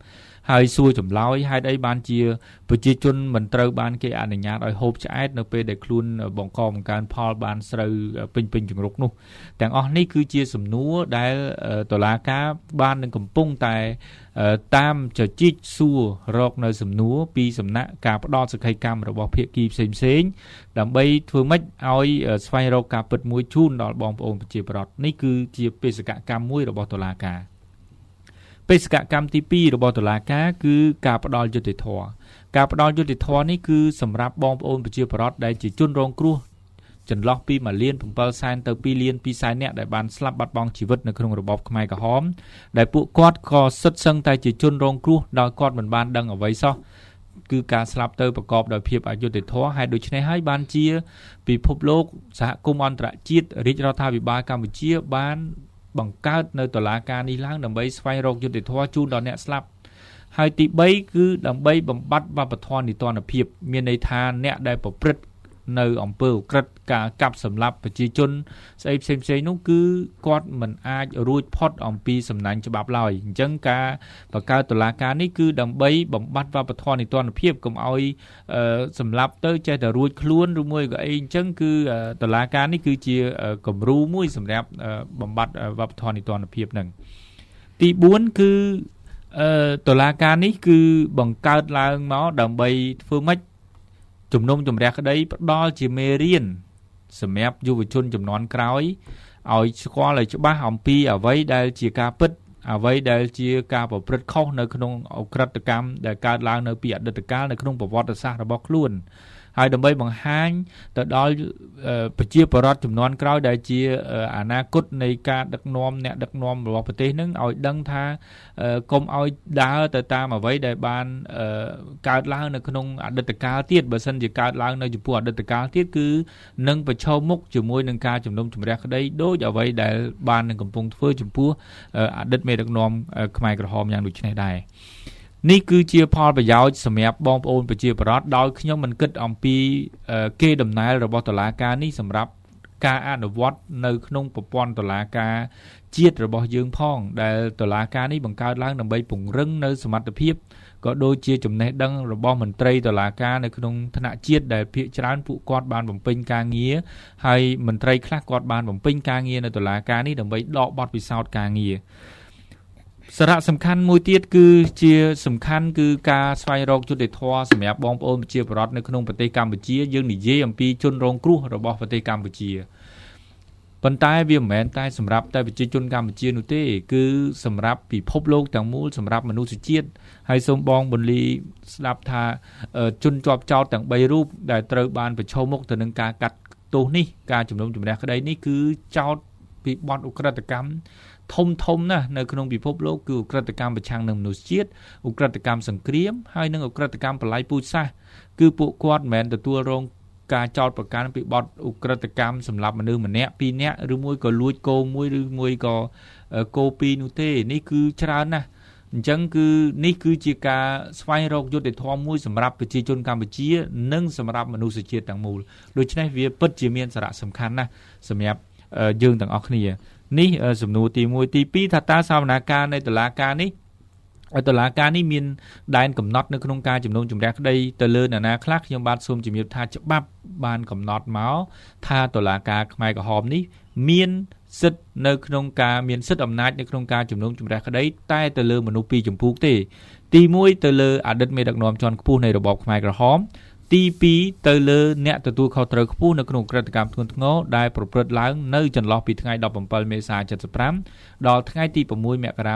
ហើយសួរចម្លើយហេតុអីបានជាប្រជាជនមិនត្រូវបានគេអនុញ្ញាតឲ្យហូបឆ្អែតនៅពេលដែលខ្លួនបង្កបង្កើនផលបានស្រូវពេញជង្រុកនោះទាំងអស់នេះគឺជាសំណួរដែលតុលាការបាននឹងកំពុងតែតាមចជីកសួររកនៅសំណួរពីសំណាក់ការផ្ដោតសក្ខីកម្មរបស់ភាគីផ្សេងៗដើម្បីធ្វើម៉េចឲ្យស្វែងរកការពិតមួយជូនដល់បងប្អូនប្រជាពលរដ្ឋនេះគឺជាបេសកកម្មមួយរបស់តុលាការបេសកកម្មទី2របស់តុលាការគឺការផ្ដល់យុត្តិធម៌ការផ្ដល់យុត្តិធម៌នេះគឺសម្រាប់បងប្អូនប្រជាពលរដ្ឋដែលជាជនរងគ្រោះចន្លោះពី1.7 លានទៅ2.2 លានអ្នកដែលបានស្លាប់បាត់បង់ជីវិតនៅក្នុងរបបខ្មែរក្រហមដែលពួកគាត់ក៏សិតសឹងតែជាជនរងគ្រោះដោយគាត់មិនបានដឹងអ្វីសោះគឺការស្លាប់ទៅប្រកបដោយភាពអយុត្តិធម៌ហើយដូច្នេះហើយបានជាពិភពលោកសហគមន៍អន្តរជាតិរាជរដ្ឋាភិបាលកម្ពុជាបានបង្កើតនៅតុលាការនេះឡើងដើម្បីស្វែងរកយុត្តិធម៌ជូនដល់អ្នកស្លាប់ហើយទី3គឺដើម្បីបំបត្តិវប្បធម៌នីតិរដ្ឋភាពមានន័យថាអ្នកដែលប្រព្រឹត្តនៅអំពើឧក្រិដ្ឋការកាប់សម្លាប់ប្រជាជនស្អីផ្សេងនោះគឺគាត់មិនអាចរួចផុតអំពីសំណាញ់ច្បាប់ឡើយអញ្ចឹងការបង្កើតតុលាការនេះគឺដើម្បីបំបត្តិវប្បធម៌នីតិរដ្ឋភាពកុំឲ្យសម្លាប់ទៅចេះតែរួចខ្លួនឬមួយក៏អីអញ្ចឹងគឺតុលាការនេះគឺជាគំរូមួយសម្រាប់បំបត្តិវប្បធម៌នីតិរដ្ឋភាពហ្នឹងទី4គឺតុលាការនេះគឺបង្កើតឡើងមកដើម្បីធ្វើម៉េចជំនុំជម្រះក្តីផ្ដល់ជាមេរៀនសម្រាប់យុវជនជំនាន់ក្រោយឲ្យស្គាល់ឲ្យច្បាស់អំពីអ្វីដែលជាការពិតអ្វីដែលជាការប្រព្រឹត្តខុសនៅក្នុងអក្រិតកម្មដែលកើតឡើងនៅពីអតីតកាលនៅក្នុងប្រវត្តិសាស្ត្ររបស់ខ្លួនហើយដើម្បីបង្ហាញទៅដល់ប្រជាពលរដ្ឋចំនួនក្រោយដែលជាអនាគតនៃការដឹកនាំអ្នកដឹកនាំរបស់ប្រទេសនឹងឲ្យដឹងថាកុំឲ្យដើរទៅតាមអ្វីដែលបានកើតឡើងនៅក្នុងអតីតកាលទៀតបើសិនជាកើតឡើងនៅចំពោះអតីតកាលទៀតគឺនឹងប្រឈមមុខជាមួយនឹងការជំនុំជម្រះក្តីដូចអ្វីដែលបាននឹងកំពុងធ្វើចំពោះអតីតមេដឹកនាំខ្មែរក្រហមយ៉ាងដូចនេះដែរនេះគឺជាផលប្រយោជន៍សម្រាប់បងប្អូនប្រជាពលរដ្ឋដោយខ្ញុំមិនគិតអំពីគេដំណើររបស់តុលាការនេះសម្រាប់ការអនុវត្តនៅក្នុងប្រព័ន្ធតុលាការជាតិរបស់យើងផងដែលតុលាការនេះបង្កើតឡើងដើម្បីពង្រឹងនៅសមត្ថភាពក៏ដូចជាចំណេះដឹងរបស់មន្ត្រីតុលាការនៅក្នុងថ្នាក់ជាតិដែលភាគច្រើនពួកគាត់បានបំពេញការងារហើយមន្ត្រីខ្លះគាត់បានបំពេញការងារនៅតុលាការនេះដើម្បីដកបទពិសោធន៍ការងារសារៈសំខាន់មួយទៀតគឺជាសំខាន់គឺការស្វែងរកយុត្តិធម៌សម្រាប់បងប្អូនប្រជាពលរដ្ឋនៅក្នុងប្រទេសកម្ពុជាយើងនិយាយអំពីជនរងគ្រោះរបស់ប្រទេសកម្ពុជាប៉ុន្តែវាមិនមែនតែសម្រាប់តែប្រជាជនកម្ពុជានោះទេគឺសម្រាប់ពិភពលោកទាំងមូលសម្រាប់មនុស្សជាតិហើយសូមបងប៊ុនលីស្ដាប់ថាជនជាប់ចោទទាំង3រូបដែលត្រូវបានប្រឈមមុខទៅនឹងការកាត់ទោសនេះការជំនុំជម្រះក្តីនេះគឺចោទពីបទឧក្រិដ្ឋកម្មធំណាស់នៅក្នុងពិភពលោកគឺឧក្រិដ្ឋកម្មប្រឆាំងនឹងមនុស្សជាតិឧក្រិដ្ឋកម្មសង្គ្រាមហើយនិងឧក្រិដ្ឋកម្មបល្ល័យពូជសាសន៍គឺពួកគាត់មិនមែនទទួលរងការចោទប្រកាន់ពីបទឧក្រិដ្ឋកម្មសម្រាប់មនុស្សម្នាក់2នាក់ឬមួយក៏លួចគោមួយឬមួយក៏គោ2នោះទេនេះគឺច្រើនណាស់អញ្ចឹងគឺនេះគឺជាការស្វែងរកយុត្តិធម៌មួយសម្រាប់ប្រជាជនកម្ពុជានិងសម្រាប់មនុស្សជាតិទាំងមូលដូច្នេះវាពិតជាមានសារៈសំខាន់ណាស់សម្រាប់យើងទាំងអស់គ្នានេះសំណួរទី1ទី2ថាតើសវនាការនៃតុលាការនេះមានដែនកំណត់នៅក្នុងការជំនុំជម្រះក្តីទៅលើនរណាខ្លះខ្ញុំបាទសូមជំរាបថាច្បាប់បានកំណត់មកថាតុលាការខ្មែរក្រហមនេះមានសិទ្ធិនៅក្នុងការមានសិទ្ធិអំណាចនៅក្នុងការជំនុំជម្រះក្តីតែទៅលើមនុស្សពីរចម្ពោះទេទី1ទៅលើអតីតមេដឹកនាំជាន់ខ្ពស់នៃរបបខ្មែរក្រហមទី2ទៅលើអ្នកទទួលខុសត្រូវខ្ពស់នៅក្នុងក្រិតកម្មធ្ងន់ធ្ងរដែលប្រព្រឹត្តឡើងនៅចន្លោះពីថ្ងៃ17មេសា75ដល់ថ្ងៃទី6មករា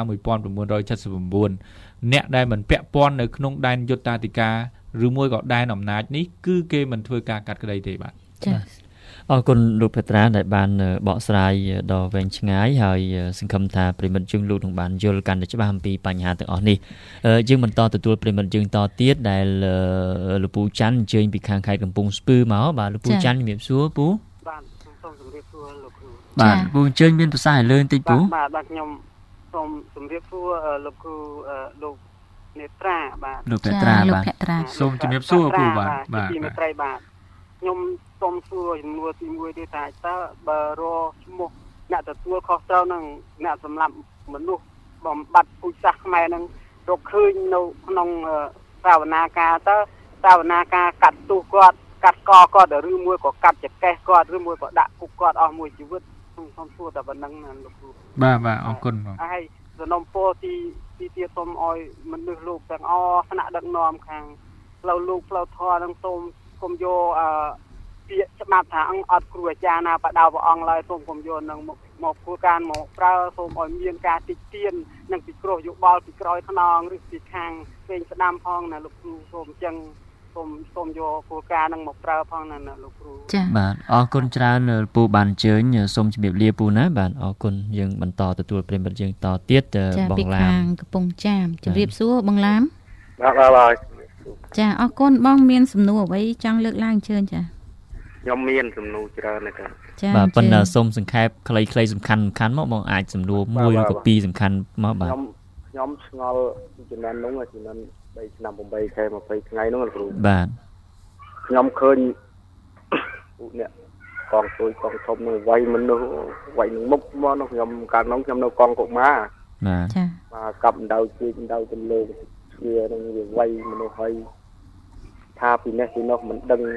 1979អ្នកដែលមិនពាក់ព័ន្ធនៅក្នុងដែនយុត្តាធិការឬមួយក៏ដែនអំណាចនេះគឺគេមិនធ្វើការកាត់ក្តីទេបាទ
ចា៎អរគុណលោកពេត្រាដែលបានបកស្រាយដល់វែងឆ្ងាយហើយសង្ឃឹមថាប្រិមិត្តយើងលោកនឹងបានយល់កាន់តែច្បាស់អំពីបញ្ហាទាំងអស់នេះយើងបន្តទទួលប្រិមិត្តយើងតទៀតដែលលោកពូច័ន្ទអញ្ជើញពីខាងខេត្តកំពង់ស្ពឺមកបាទលោកពូច័ន្ទជំរាបសួរពូ
បាទសូមជម្រាបសួរលោកគ្រូ
បាទពូអញ្ជើញមានប្រសាសន៍ឲ្យលើបន្តិចពូ
បាទខ្ញុំសូមជម្រាបសួរលោកគ្រូលោកនេត្រាបាទ
លោកពេត្រាបាទ
សូមជម្រាបសួរពូបាទ
ពីមេត្រីបាទខ្ញុំសូមសួរចំនួនទី1ទៀតថាតើបើរកឈ្មោះអ្នកទទួលខុសត្រូវនឹងអ្នកសម្លាប់មនុស្សបំបត្តិពូជសាសន៍ខ្មែរនឹងរកឃើញនៅក្នុងសាវនាការទៅសាវនាការកាត់ទូគាត់កាត់កគាត់ឬមួយក៏កាត់ចកេះគាត់ឬមួយក៏ដាក់គុកគាត់អស់មួយជីវិតខ្ញុំសួរតែប៉ុណ្្នឹងណាលោកគ្រូ
បាទអរគុណបង
ហើយសំណុំពរទីទៀតសូមឲ្យមនុស្សលោកទាំងអស់ថ្នាក់ដឹកនាំខាងផ្លូវលោកផ្លូវធម៌នឹងសូមគុំយកពាក្យច្បាប់ថាអត់គ្រូអាចារ្យណាបដៅព្រះអង្គឡើយសូមគុំយកនឹងមកធ្វើការមកប្រើសូមឲ្យមានការតិចទៀននិងពិគ្រោះយោបល់ពីក្រោយខ្នងឬពីខាងផ្សេងស្ដាំផងណាលោកគ្រូសូមអញ្ចឹងសូមយកគោលការណ៍នឹងមកប្រើផងណាលោកគ្រូ
ចា៎បាទអរគុណច្រើនពូបានអញ្ជើញសូមជម្រាបលាពូណាបាទអរគុណយើងបន្តទទួលប្រិមិត្តយើងតទៀតបងឡាម
ខាងកំពង់ចាមជម្រាបសួរបងឡាម
បាទ
ចាអរគុណបងមានសំណួរអ្វីចង់លើកឡើងអញ្ជើញចា
ខ្ញុំមានសំណួរច្រើនណាស់
ចា
បាទប៉ុន្តែសូមសង្ខេបខ្លីៗសំខាន់មកបងអាចសំណួរមួយឬក៏ពីរសំខាន់មកបាទ
ខ្ញុំឆ្ងល់ចំនួននោះចំនួន3ឆ្នាំ8ខែ20ថ្ងៃនោះគ្រូ
បាទ
ខ្ញុំឃើញពួកអ្នកកងទួយកងធំនឹងវាយមនុស្សវាយនឹងមុខមកនោះខ្ញុំកាលនោះខ្ញុំនៅកងកុមារ
បាទ
ចា
បាទកាប់ដៅជិះដៅទៅលើវានឹងវាវាយមនុស្សហើយថាពីនេះពីនោះមិនដឹង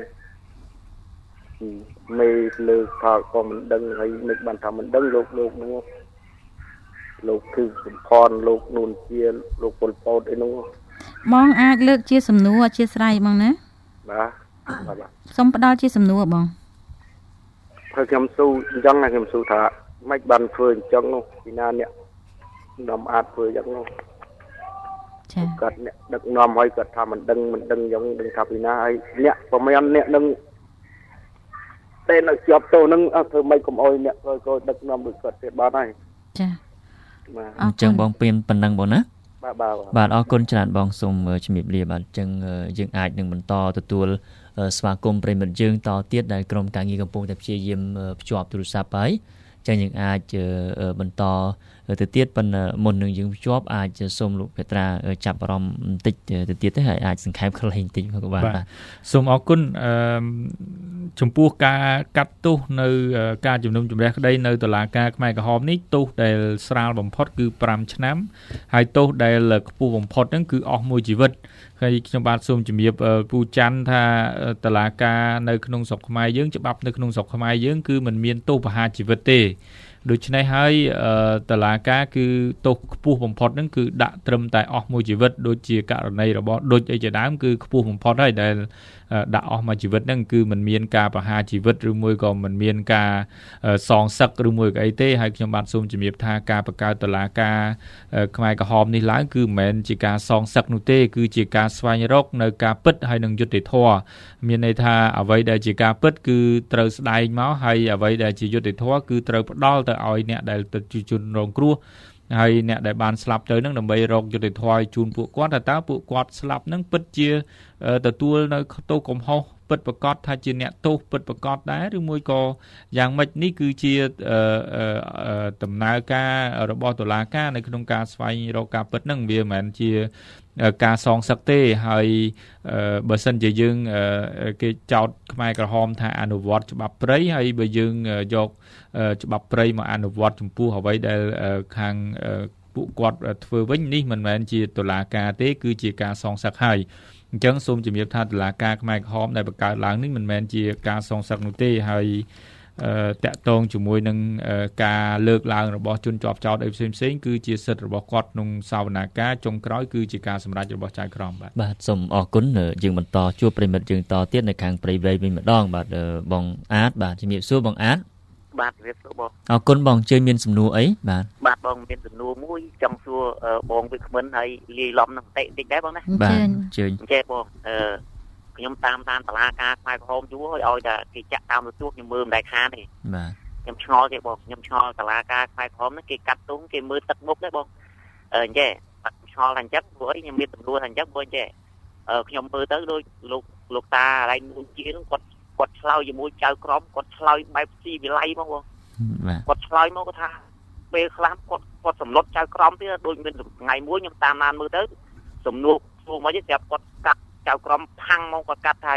មេលើថាក៏មិនដឹងហើយមិនបានថាមិនដឹងលោកនោះលោកគឺសំផនលោកនួនជាលោកពលពតអីនោះ
បងអាចលើកជាសំណួរអធិស្ឋានបងណា
បាទ
សូមផ្ដល់ជាសំណួរបង
ហើយខ្ញុំស៊ូអញ្ចឹងណាខ្ញុំស៊ូថាមិនបានធ្វើអញ្ចឹងនោះពីណាអ្នកនាំអាចធ្វើអញ្ចឹងនោះ
ចា
គាត់អ្នកដឹកនាំឲ្យគាត់ថាមិនដឹងអញ្ចឹងដឹងថាពីណាហើយអ្នកប្រមាណអ្នកនឹងតែនៅជាប់តោនឹងធ្វើមិនកុំអោយអ្នកក៏ដឹកនាំដូចគាត់ទៀតបានហើយ
ចា
បាទ
អញ្ចឹងបងពៀនប៉ុណ្ណឹងបងណា
បាទ
អរគុណច្រើនបងសូមជំរាបលាបាទអញ្ចឹងយើងអាចនឹងបន្តទទួលស្វាគមន៍ប្រិមិត្តយើងតទៀតដែលក្រុមការងារកំពុងតែព្យាយាមភ្ជាប់ទូរស័ព្ទហើយអញ្ចឹងយើងអាចបន្តទៅទៀតប៉ុន្តែមុននឹងយើងភ្ជាប់អាចសូមលោកពេត្រាចាប់អារម្មណ៍បន្តិចទៅទៀតទេហើយអាចសង្ខេបខ្លីបន្តិចមកក៏បានបាទ
សូមអរគុណចំពោះការកាត់ទោសនៅការជំនុំជម្រះក្តីនៅតុលាការខ្មែរក្រហមនេះទោសដែលស្រាលបំផុតគឺ5ឆ្នាំហើយទោសដែលខ្ពស់បំផុតហ្នឹងគឺអស់មួយជីវិតហើយខ្ញុំបាទសូមជំរាបពូច័ន្ទថាតុលាការនៅក្នុងស្រុកខ្មែរយើងច្បាប់នៅក្នុងស្រុកខ្មែរយើងគឺមិនមានទោសប្រហារជីវិតទេដូច្នេះហើយតុលាការគឺទោសខ្ពស់បំផុតហ្នឹងគឺដាក់ត្រឹមតែអស់មួយជីវិតដូចជាករណីរបស់ដូចអីជាដើមគឺខ្ពស់បំផុតហើយដែលដាក់អស់មួយជីវិតហ្នឹងគឺមិនមានការប្រហារជីវិតឬមួយក៏មិនមានការសងសឹកឬមួយក៏អីទេហើយខ្ញុំបាទសូមជំរាបថាការបង្កើតតុលាការខ្មែរក្រហមនេះឡើងគឺមិនមែនជាការសងសឹកនោះទេគឺជាការស្វែងរកនៅការពិតហើយនឹងយុត្តិធម៌មានន័យថាអ្វីដែលជាការពិតគឺត្រូវស្ដែងមកហើយអ្វីដែលជាយុត្តិធម៌គឺត្រូវផ្ដល់ទៅឲ្យអ្នកដែលជាជនរងគ្រោះហើយអ្នកដែលបានស្លាប់ទៅនឹងដើម្បីរកយុត្តិធម៌ជូនពួកគាត់តើពួកគាត់ស្លាប់នឹងពិតជាទទួលនៅទោសកំហុសពិតប្រកបថាជាអ្នកទោសពិតប្រកបដែរឬមួយក៏យ៉ាងម៉េចនេះគឺជាដំណើរការរបស់តុលាការនៅក្នុងការស្វែងរកការពិតហ្នឹងវាមិនមែនជាការសងសឹកទេហើយបើសិនជាយើងគេចោទខ្មែរក្រហមថាអនុវត្តច្បាប់ព្រៃហើយបើយើងយកច្បាប់ព្រៃមកអនុវត្តចំពោះអ្វីដែលខាងពួកគាត់ធ្វើវិញនេះមិនមែនជាតុលាការទេគឺជាការសងសឹកហើយអញ្ចឹងសូមជំរាបថាតុលាការខ្មែរក្រហមដែលបង្កើតឡើងនេះមិនមែនជាការសងសឹកនោះទេហើយតាក់ទងជាមួយនឹងការលើកឡើងរបស់ជនជាប់ចោទអីផ្សេងៗគឺជាសិទ្ធិរបស់គាត់ក្នុងសវនាការចុងក្រោយគឺជាការសម្រេចរបស់ចៅក្រម
បាទសូមអរគុណយើងបន្តជួបប្រិមិត្តយើងតទៀតនៅខាងព្រៃវែងវិញម្ដងបាទបងអាតបាទជំរាបសួរបងអាត
បាទជំរាបសួរបង
អរគុណបងជើញមានសំណួរអីបាទ
បងមានសំណួរមួយចង់សួរបងវិក្មិនហើយលាយឡំនឹងបន្តិចដែរបងណា
បាទជើញ
ចេះបងខ្ញុំតាមតឡាការខ្មែរក្រហមយូរហើយឲ្យតែគេចាក់តាមទូខ្ញុំមើលមិនដែលខានទេ
បាទ
ខ្ញុំឆ្ងល់ទេបងខ្ញុំឆ្ងល់តឡាការខ្មែរក្រហមហ្នឹងគេកាត់ទងគេមើលទឹកមុខដែរបងចេះឆ្ងល់ថាអញ្ចឹងព្រោះអីខ្ញុំមានសំណួរថាអញ្ចឹងបងចេះខ្ញុំមើលទៅដូចលោកតាអរ៉ៃមួយជាហ្នឹងគាត់ឆ្លើយជាមួយចៅក្រមគាត់ឆ្លើយបែបស៊ីវិល័យមកបងគាត់ឆ្លើយមកគាត់ថាពេលខ្លះគាត់សម្លុតចៅក្រមទៀតដូចមានថ្ងៃមួយខ្ញុំតាមមើលទៅសំណួរសួរមកទេស្រាប់គាត់កាត់ចៅក្រមផាំងមកគាត់កាត់ថា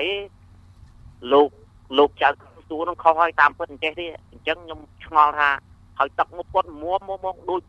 លោកចៅសួរនឹងខុសហើយតាមពិតអញ្ចេះទេអញ្ចឹងខ្ញុំឆ្ងល់ថាហើយទឹកមុខគាត់មួមក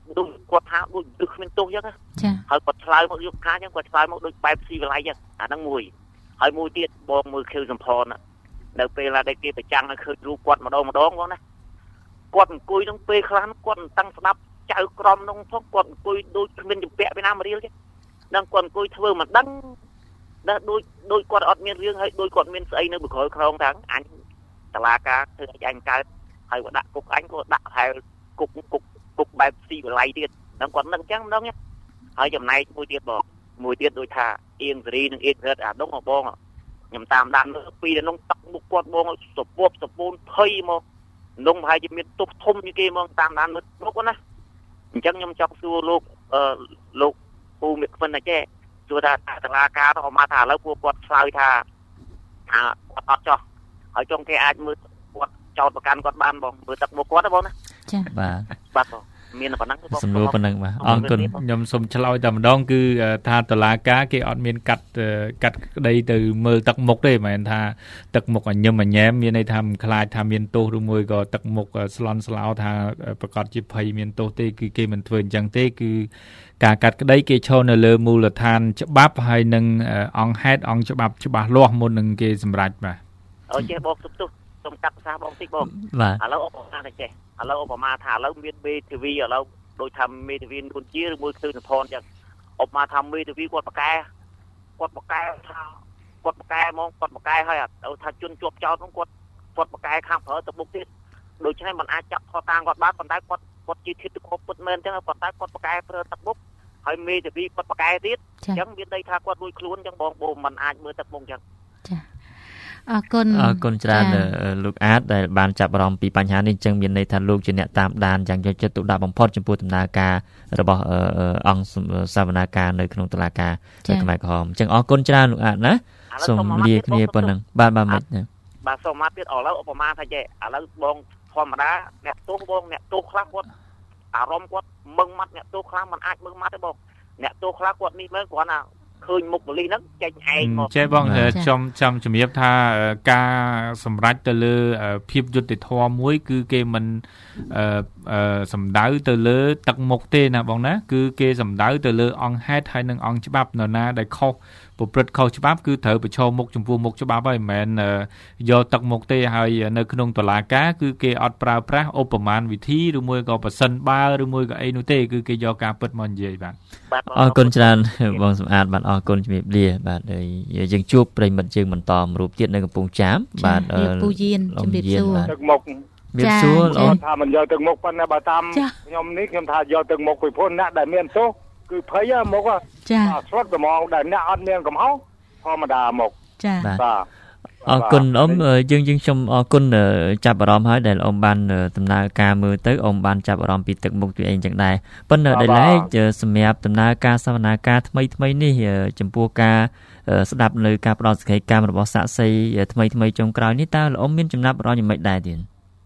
ដូចគាត់ថាដូចទឹកគ្មានទោសអញ្ចឹងចាហើយគាត់ឆ្លើយមកយកថាអញ្ចឹងគាត់ឆ្លើយមកដូចបែបស៊ីវិល័យអញ្ចឹងអាហ្នឹងមួយហើយមួយទៀតបងមើលខៀវសំផននៅពេលដែលគេប្រចាំងឲ្យឃើញរូបគាត់ម្ដងបងណាគាត់អង្គុយក្នុងពេលខ្លះគាត់តាំងស្ដាប់ចៅក្រមក្នុងផងគាត់អង្គុយដូចគ្មានចម្ពាក់ពីណាមករៀលទេនឹងគាត់អង្គុយធ្វើមិនដឹងដូចគាត់អត់មានរឿងហើយដូចគាត់មានស្អីនៅក្រោយខ្នងថាអញតឡាការធ្វើឲ្យអញកើតហើយគាត់ដាក់គុកអញក៏ដាក់ហែលគុកបែបស៊ីវិល័យទៀតនឹងគាត់នឹងអញ្ចឹងម្ដងហើយចំណែកមួយទៀតដូចថាអៀងសេរីនិងអៀងរិតអាដងបងខ្ញុំតាមដានពីក្នុងទឹកមុខគាត់បងសពសពូនភ័យមកនំប្រហែលជាមានទុកធំជាងគេមកតាមដានមុខណាអញ្ចឹងខ្ញុំចង់សួរលោកពូមេខ្វិនណាចេះសួរថាតឡាការទៅមកថាឥឡូវពួកគាត់ឆ្លើយថាគាត់អត់ចោះហើយចុងគេអាចមើលគាត់ចោតប្រកាន់គាត់បានបងមើលទឹកមុខគាត់ណាបងណា
ចា
បាទបងមានប៉ុណ្ណឹងទេបង
សំណួរប៉ុណ្ណឹងបាទអរគុណខ្ញុំសូមឆ្លើយតែម្ដងគឺថាតុលាការគេអត់មានកាត់ក្តីទៅមើលទឹកមុខទេមិនមែនថាទឹកមុខអញញឹមអញញែមមានន័យថាមិនខ្លាចថាមានទោសឬមួយក៏ទឹកមុខស្លន់ស្លោថាប្រកាសជាភ័យមានទោសទេគឺគេមិនធ្វើអញ្ចឹងទេគឺការកាត់ក្តីគេឈរនៅលើមូលដ្ឋានច្បាប់ហើយនឹងអង្គហេតុអង្គច្បាប់ច្បាស់លាស់មុននឹងគេសម្រេចបាទ
អូចេះបងសុំកាត់ភាសាបងតិចបងឥឡូវឧបមាថាចេះឥឡូវឧបមាថាឥឡូវមានមេធាវីឥឡូវដូចថាមេធាវីគុនជាឬមួយគឺសភ័នចឹងឧបមាថាមេធាវីគាត់បកកែថាគាត់បកកែហ្មងគាត់បកកែហើយថាជន់ជាប់ចោតហ្នឹងគាត់បកកែខាងប្រើទៅមុខទៀតដូច្នេះมันអាចចាប់ខតាងគាត់បានប៉ុន្តែគាត់ជាធិតគប់ពុតមែនចឹងប៉ុន្តែគាត់បកកែប្រើទឹកមុខហើយមេធាវីគាត់បកកែទៀតអញ្ចឹងមានន័យថាគាត់រួចខ្លួនចឹងបងมันអាចមើលទឹកមុខចឹង
ចាអរគុណ
ច្រើនលោកអាតដែលបានចាប់អារម្មណ៍ពីបញ្ហានេះអញ្ចឹងមានន័យថាលោកជាអ្នកតាមដានយ៉ាងយកចិត្តទុកដាក់បំផុតចំពោះដំណើរការរបស់អង្គសវនាការនៅក្នុងតុលាការខ្មែរក្រហមអញ្ចឹងអរគុណច្រើនលោកអាតណាសូមលាគ្នាប៉ុណ្ណឹងបាទមិន
បាទសូមមកទៀតឥឡូវឧបមាថាចេះឥឡូវបងធម្មតាអ្នកទោសបងអ្នកទោសខ្លះគាត់អារម្មណ៍គាត់មឹងម៉ាត់អ្នកទោសខ្លះមិនអាចមឹងម៉ាត់ទេបងអ្នកទោសខ្លះគាត់នេះមើលគ្រាន់តែឃើញមុខបលីហ្នឹងចេញឯងមក
ចេះបងចាំជំរាបថាការសម្រេចទៅលើភាពយុត្តិធម៌មួយគឺគេមិនសម្ដៅទៅលើទឹកមុខទេណាបងណាគឺគេសម្ដៅទៅលើអង្គហេតុហើយនិងអង្គច្បាប់នរណាដែលខុសប្រព្រឹត្តខុសច្បាប់គឺត្រូវប្រឈមមុខចំពោះមុខច្បាប់ហើយមិនមែនយកទឹកមុខទេហើយនៅក្នុងតុលាការគឺគេអត់ប្រើប្រាស់ឧបមាវិធីឬមួយក៏ប៉ះសិនបើឬមួយក៏អីនោះទេគឺគេយកការពិតមកនិយាយបាទ
អរគុណច្រើនបងសំអាតបាទអរគុណជំរាបលាបាទយើងជួបប្រិមិត្តយើងបន្តរូបទៀតនៅកំពង់ចាម
បាទពូយានជំរាបសួរ
ទឹកមុខ
មានសួរ
លោកថាមិនយកទឹកមុខប៉ុន្តែបើតាមខ្ញុំនេះខ្ញុំថាយកទឹកមុខពីព្រោះអ្នកដែលមានទោសគឺភ័យមក
ចា
ស្រុតត្មងដែលអ្នកអត់មានកំហុសធម្មតាមក
ចា
បាទ
អរគុណអ៊ំយើងខ្ញុំអរគុណចាប់អារម្មណ៍ហើយដែលអ៊ំបានដំណើរការមើលទៅអ៊ំបានចាប់អារម្មណ៍ពីទឹកមុខជួយអីចឹងដែរប៉ុន្តែដែលឡែកសម្រាប់ដំណើរការសវនាការថ្មីនេះចំពោះការស្ដាប់នៅការផ្ដល់សេចក្តីកម្មរបស់សាក្សីថ្មីចុងក្រោយនេះតើអ៊ំមានចំណាប់អារម្មណ៍យ៉ាងម៉េចដែរទៀត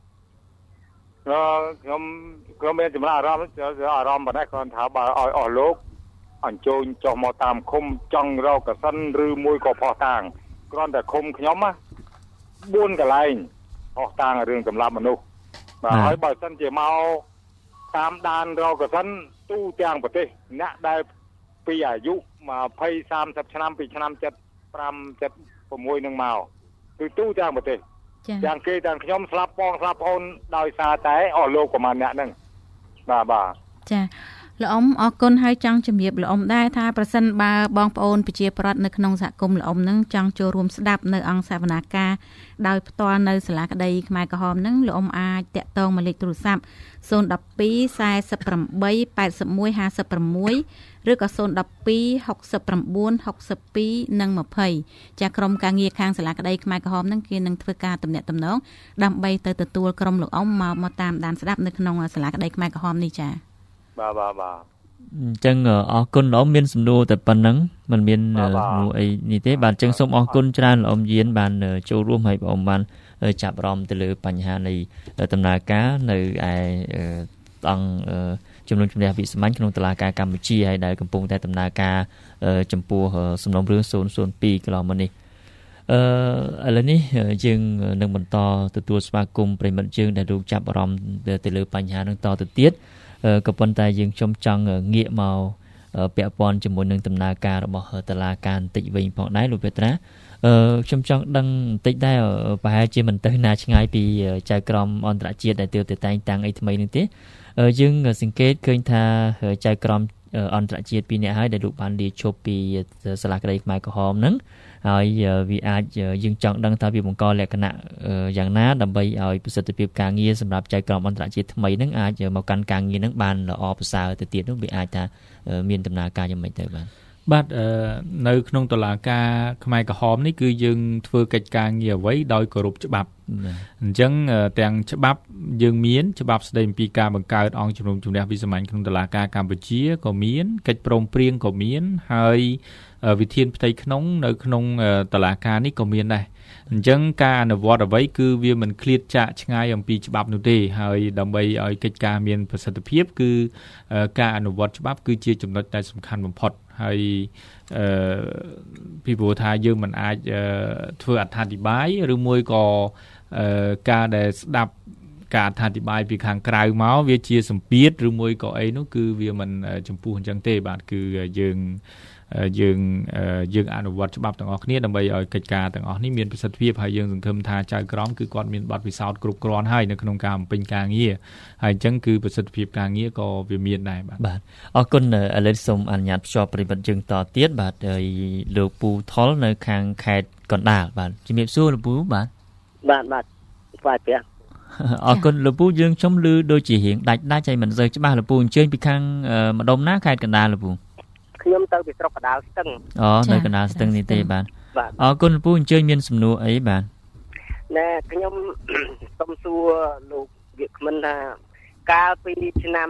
ខ្ញុំមានចំណាប់អារម្មណ៍ប៉ុណ្ណេះគ្រាន់ថាបើឲ្យអស់លោកអញ្ជើញចុះមកតាមឃុំចង់រកកសិនឬមួយក៏ផោះតាងគ្រាន់តែឃុំខ្ញុំណា4កន្លែងផោះតាងរឿងសម្លាប់មនុស្សបាទហើយបើសិនជាមកតាមដានរកកសិនទូទាំងប្រទេសអ្នកដែលពីអាយុ20 30ឆ្នាំពីឆ្នាំ75 76នឹងមកគឺទូទាំងប្រទេសទាំងគេទាំងខ្ញុំស្លាប់បងស្លាប់ប្អូនដោយសារតែអស់លោកប្រហែលអ្នកហ្នឹងបាទ
ចាលោកអ៊ំអរគុណហើយចង់ជំរាបលោកអ៊ំដែរថាប្រសិនបើបងប្អូនប្រជាប្រដ្ឋនៅក្នុងសហគមន៍លោកអ៊ំនឹងចង់ចូលរួមស្ដាប់នៅអង្គសវនាការដោយផ្ទាល់នៅសាលាក្តីខ្មែរក្រហមនឹងលោកអ៊ំអាចតាក់ទងមកលេខទូរស័ព្ទ012 48 81 56ឬក៏012 69 62 និង 20ចាក្រុមការងារខាងសាលាក្តីខ្មែរក្រហមនឹងគេនឹងធ្វើការទំនាក់ទំនងដើម្បីទៅទទួលក្រុមលោកអ៊ំមកតាមដានស្ដាប់នៅក្នុងសាលាក្តីខ្មែរក្រហមនេះចា
បាទ
អញ្ចឹងអរគុណលោកមានសំណួរតែប៉ុណ្្នឹងមិនមានសំណួរអីនេះទេបាទអញ្ចឹងសូមអរគុណច្រើនលោកយានបានចូលរួមហើយបងបានចាប់អារម្មណ៍ទៅលើបញ្ហានៃដំណើរការនៅឯអង្គជំនុំជម្រះវិសាមញ្ញក្នុងតុលាការកម្ពុជាហើយដែលកំពុងតែដំណើរការចំពោះសំណុំរឿង002កន្លងមកនេះឥឡូវនេះយើងនឹងបន្តទទួលស្វាគមន៍ប្រិមិត្តយើងដែលរងចាប់អារម្មណ៍ទៅលើបញ្ហានឹងតទៅទៀតក៏ប៉ុន្តែយើងចង់ងាកមកពាក់ព័ន្ធជាមួយនឹងដំណើរការរបស់តុលាការបន្តិចវិញផងដែរលោកពេត្រាខ្ញុំចង់ដឹងបន្តិចដែរប្រហែលជាមិនទៅណាឆ្ងាយពីចៅក្រមអន្តរជាតិដែលទៅតែងតាំងអីថ្មីនេះទេយើងសង្កេតឃើញថាចៅក្រមអន្តរជាតិ2នាក់ហើយដែលលោកបានលាឈប់ពីសាលាក្តីខ្មែរក្រហមហ្នឹងហើយវាអាចយើងចង់ដឹងថាវាបង្កលក្ខណៈយ៉ាងណាដើម្បីឲ្យប្រសិទ្ធភាពការងារសម្រាប់ចៅក្រមអន្តរជាតិថ្មីហ្នឹងអាចមកកាន់ការងារហ្នឹងបានល្អប្រសើរទៅទៀតនោះវាអាចថាមានដំណើរការយ៉ាងម៉េចទៅបាទ
នៅក្នុងតុលាការខ្មែរក្រហមនេះគឺយើងធ្វើកិច្ចការងារអ្វីដោយគោរពច្បាប់អញ្ចឹងទាំងច្បាប់យើងមានច្បាប់ស្តីអំពីការបង្កើតអង្គជំនុំជម្រះវិសាមញ្ញក្នុងតុលាការកម្ពុជាក៏មានកិច្ចព្រមព្រៀងក៏មានហើយវិធានផ្ទៃក្នុងនៅក្នុងតុលាការនេះក៏មានដែរអញ្ចឹងការអនុវត្តអ្វីគឺវាមិនឃ្លាតចាកឆ្ងាយអំពីច្បាប់នោះទេហើយដើម្បីឲ្យកិច្ចការមានប្រសិទ្ធភាពគឺការអនុវត្តច្បាប់គឺជាចំណុចដែលសំខាន់បំផុតហើយពីព្រោះថាយើងមិនអាចធ្វើអត្ថាធិប្បាយឬមួយក៏ការដែលស្ដាប់ការអត្ថាធិប្បាយពីខាងក្រៅមកវាជាសម្ពាធឬមួយក៏អីនោះគឺវាមិនចំពោះអញ្ចឹងទេបាទគឺយើងអនុវត្តច្បាប់ទាំងអស់គ្នាដើម្បីឲ្យកិច្ចការទាំងអស់នេះមានប្រសិទ្ធភាពហើយយើងសង្ឃឹមថាចៅក្រមគឺគាត់មានបទពិសោធន៍គ្រប់គ្រាន់ហើយនៅក្នុងការបំពេញការងារហើយអញ្ចឹងគឺប្រសិទ្ធភាពការងារក៏វាមានដែរ
បាទអរគុណឥឡូវសូមអនុញ្ញាតភ្ជាប់ប្រិមិត្តយើងតទៀតបាទហើយលោកពូថុលនៅខាងខេត្តកណ្ដាលបាទជំរាបសួរលោកពូបាទ
ស្វាគមន៍
អរគុណលោកពូយើងខ្ញុំឮដូចជារៀងដាច់ហើយមិនសូវច្បាស់លោកពូអញ្ជើញពីខាងម្ដុំណាខេត្តកណ្ដាលលោកពូ
ខ្ញុំទៅពីស្រុកកណ្ដាលស្ទឹង
នៅកណ្ដាលស្ទឹងនេះទេបាទអរគុណលោកពូអញ្ជើញមានសំណួរអីបាទ
ណែខ្ញុំសូមសួរលោកវាគ្មិនថាកាលពីឆ្នាំ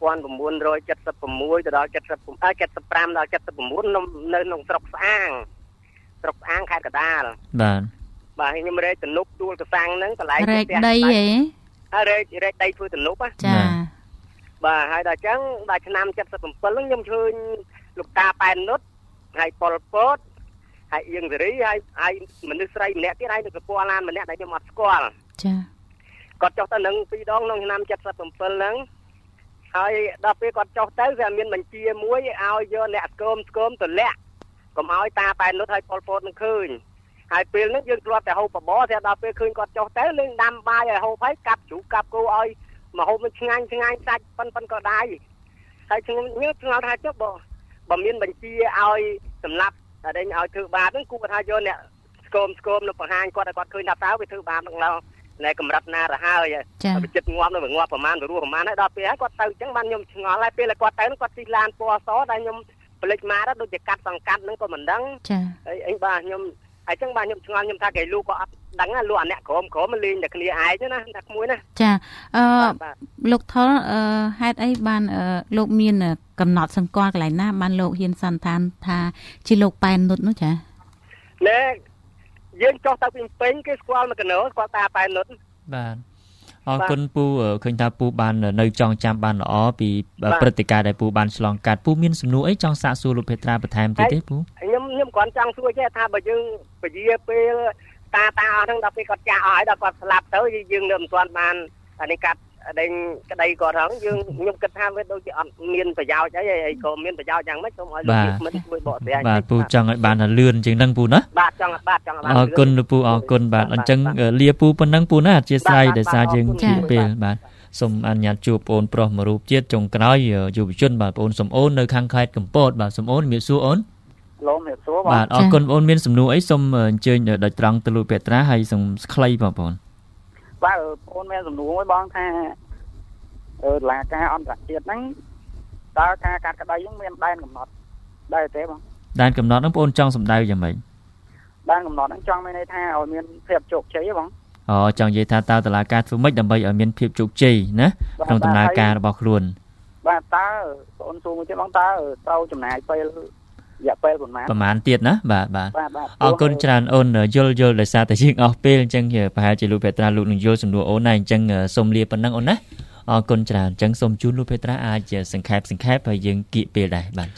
1976ទៅដល់75ដល់79នៅក្នុងស្រុកស្អាងខេត្តកណ្ដាលបាទខ្ញុំរែកទំនប់ទួលកសាំងហ្នឹងកន្លែង
រែកដីហ៎
ហើយរែកដីធ្វើទំនប់
ចា
បាទហើយដល់អញ្ចឹងដល់ឆ្នាំ77ហ្នឹងខ្ញុំឃើញលោកតាប៉ែននុតហើយប៉ុលពតហើយអៀងសេរីហើយមនុស្សស្រីម្នាក់ទៀតហើយនឹងកពស់ឡានម្នាក់ដែលខ្ញុំអត់ស្គាល់
ចា
គាត់ចុះទៅនឹង2ដងក្នុងឆ្នាំ77ហ្នឹងហើយដល់ពេលគាត់ចុះទៅវាមានបញ្ជាមួយឲ្យយកអ្នកស្គមទៅលាក់កុំឲ្យតាប៉ែននុតហើយប៉ុលពតនឹងឃើញហើយពេលហ្នឹងយើងធ្លាប់តែហូបបបរតែដល់ពេលឃើញគាត់ចុះទៅលេងដាំបាយឲ្យហូបហើយកាប់ជ្រូកកាប់គោឲ្យមកហូបមិនឆ្ងាញ់សាច់ប៉ុនក៏ដែរហើយខ្ញុំឆ្ងល់ថាចុះបើមានបញ្ជាឲ្យសម្លាប់តែដេញឲ្យធ្វើបាបហ្នឹងគួរថាយកអ្នកស្គមនៅបង្ហាញគាត់ឲ្យគាត់ឃើញថាតើវាធ្វើបាបនឹងឡើយណែកម្រិតណាទៅហើយវាចិត្តងាប់នៅងាប់ប្រមាណទៅរស់ប្រមាណហើយដល់ពេលហើយគាត់ទៅអញ្ចឹងបានខ្ញុំឆ្ងល់ហើយពេលគាត់ទៅគាត់ជិះឡានពណ៌សដែលខ្ញុំប្លេចមកដូចជាកាត់សង្កាត់ហ្នឹងក៏មិនដឹងហើយអីបាទខ្ញុំហើយចឹងបាទខ្ញុំឆ្ងល់ខ្ញុំថាគេលោកក៏អត់ដឹងណាលោកអាអ្នកក្រុមលេងតែគ្នាឯងណាតែក្មួយណា
ចាលោកថុលហេតុអីបានលោកមានកំណត់សម្គាល់កន្លែងណាបានលោកហ៊ានសន្និដ្ឋានថាជាលោកប៉ែននុតនោះចា
ណែយើងចុះទៅពីពេញគេស្គាល់មកកណោស្គាល់តាប៉ែននុត
បាទអរគុណពូឃើញថាពូបាននៅចងចាំបានល្អពីព្រឹត្តិការណ៍ដែលពូបានឆ្លងកាត់ពូមានសំណួរអីចង់សាកសួរលោកពេត្រាបន្ថែមទៀតទេពូ
ខ្ញុំគ្រាន់ចង់សួរចេះថាបើយើងពជាពេលតាអស់ហ្នឹងដល់ពេលគាត់ចាស់អស់ហើយដល់គាត់ស្លាប់ទៅយើងនៅមិនទាន់បានអានេះកាត់ដេញក្តីគាត់ហ្នឹងខ្ញុំគិតថាវាដូចជាអត់មានប្រយោជន៍អីក៏មានប្រយោជន៍យ៉ាងម៉េចសូមឲ្យលោកមិនជួយបកស្រាយ
បាទពូចង់ឲ្យបានលឿនជាងហ្នឹងពូណា
បាទចង់បាន
អរគុណលោកពូអរគុណបាទអញ្ចឹងលាពូប៉ុណ្ណឹងពូណាអធិស្ឋានដោយសារយើងជិះពេលបាទសូមអនុញ្ញាតជួបបងប្រុសមួយរូបទៀតចុងក្រោយយុវជនបាទបងសំអូននៅខាងខេត្តកំពតបាទសំអូនជំរាបសួរអូន
លោកជំរាបសួរ
បាទអរគុណបងមានសំណួរអីសូមអញ្ជើញដោយត្រង់ទៅលោកពេត្រាហើយសូមខ្លីបងប្អូន
បាទបងមានសំណួរមួយបងថាតុលាការអន្តរជាតិហ្នឹងតើការកាត់ក្តីហ្នឹងមានដែនកំណត់ដែរទេបង
ដែនកំណត់ហ្នឹងបងចង់សម្ដៅយ៉ាងម៉េច
ដែនកំណត់ហ្នឹងចង់មានន័យថាឲ្យមានភាពជោគជ័យបង
ចង់និយាយថាតើតុលាការធ្វើម៉េចដើម្បីឲ្យមានភាពជោគជ័យណាក្នុងដំណើរការរបស់ខ្លួន
បាទតើបងសួរមួយទៀតបងតើត្រូវចំណាយពេលរយៈពេល
ប្រហែលទៀតណាបាទអរគុណច្រើនអូនយល់ដោយសារតែយើងអស់ពេលអញ្ចឹងប្រហែលជាលោកពេត្រាលោកនឹងយល់សំណួរអូនដែរអញ្ចឹងសូមលាប៉ុណ្ណឹងអូនណាអរគុណច្រើនអញ្ចឹងសូមជូនលោកពេត្រាអាចសង្ខេបហើយយើងគៀកពេលដែរបាទជើញ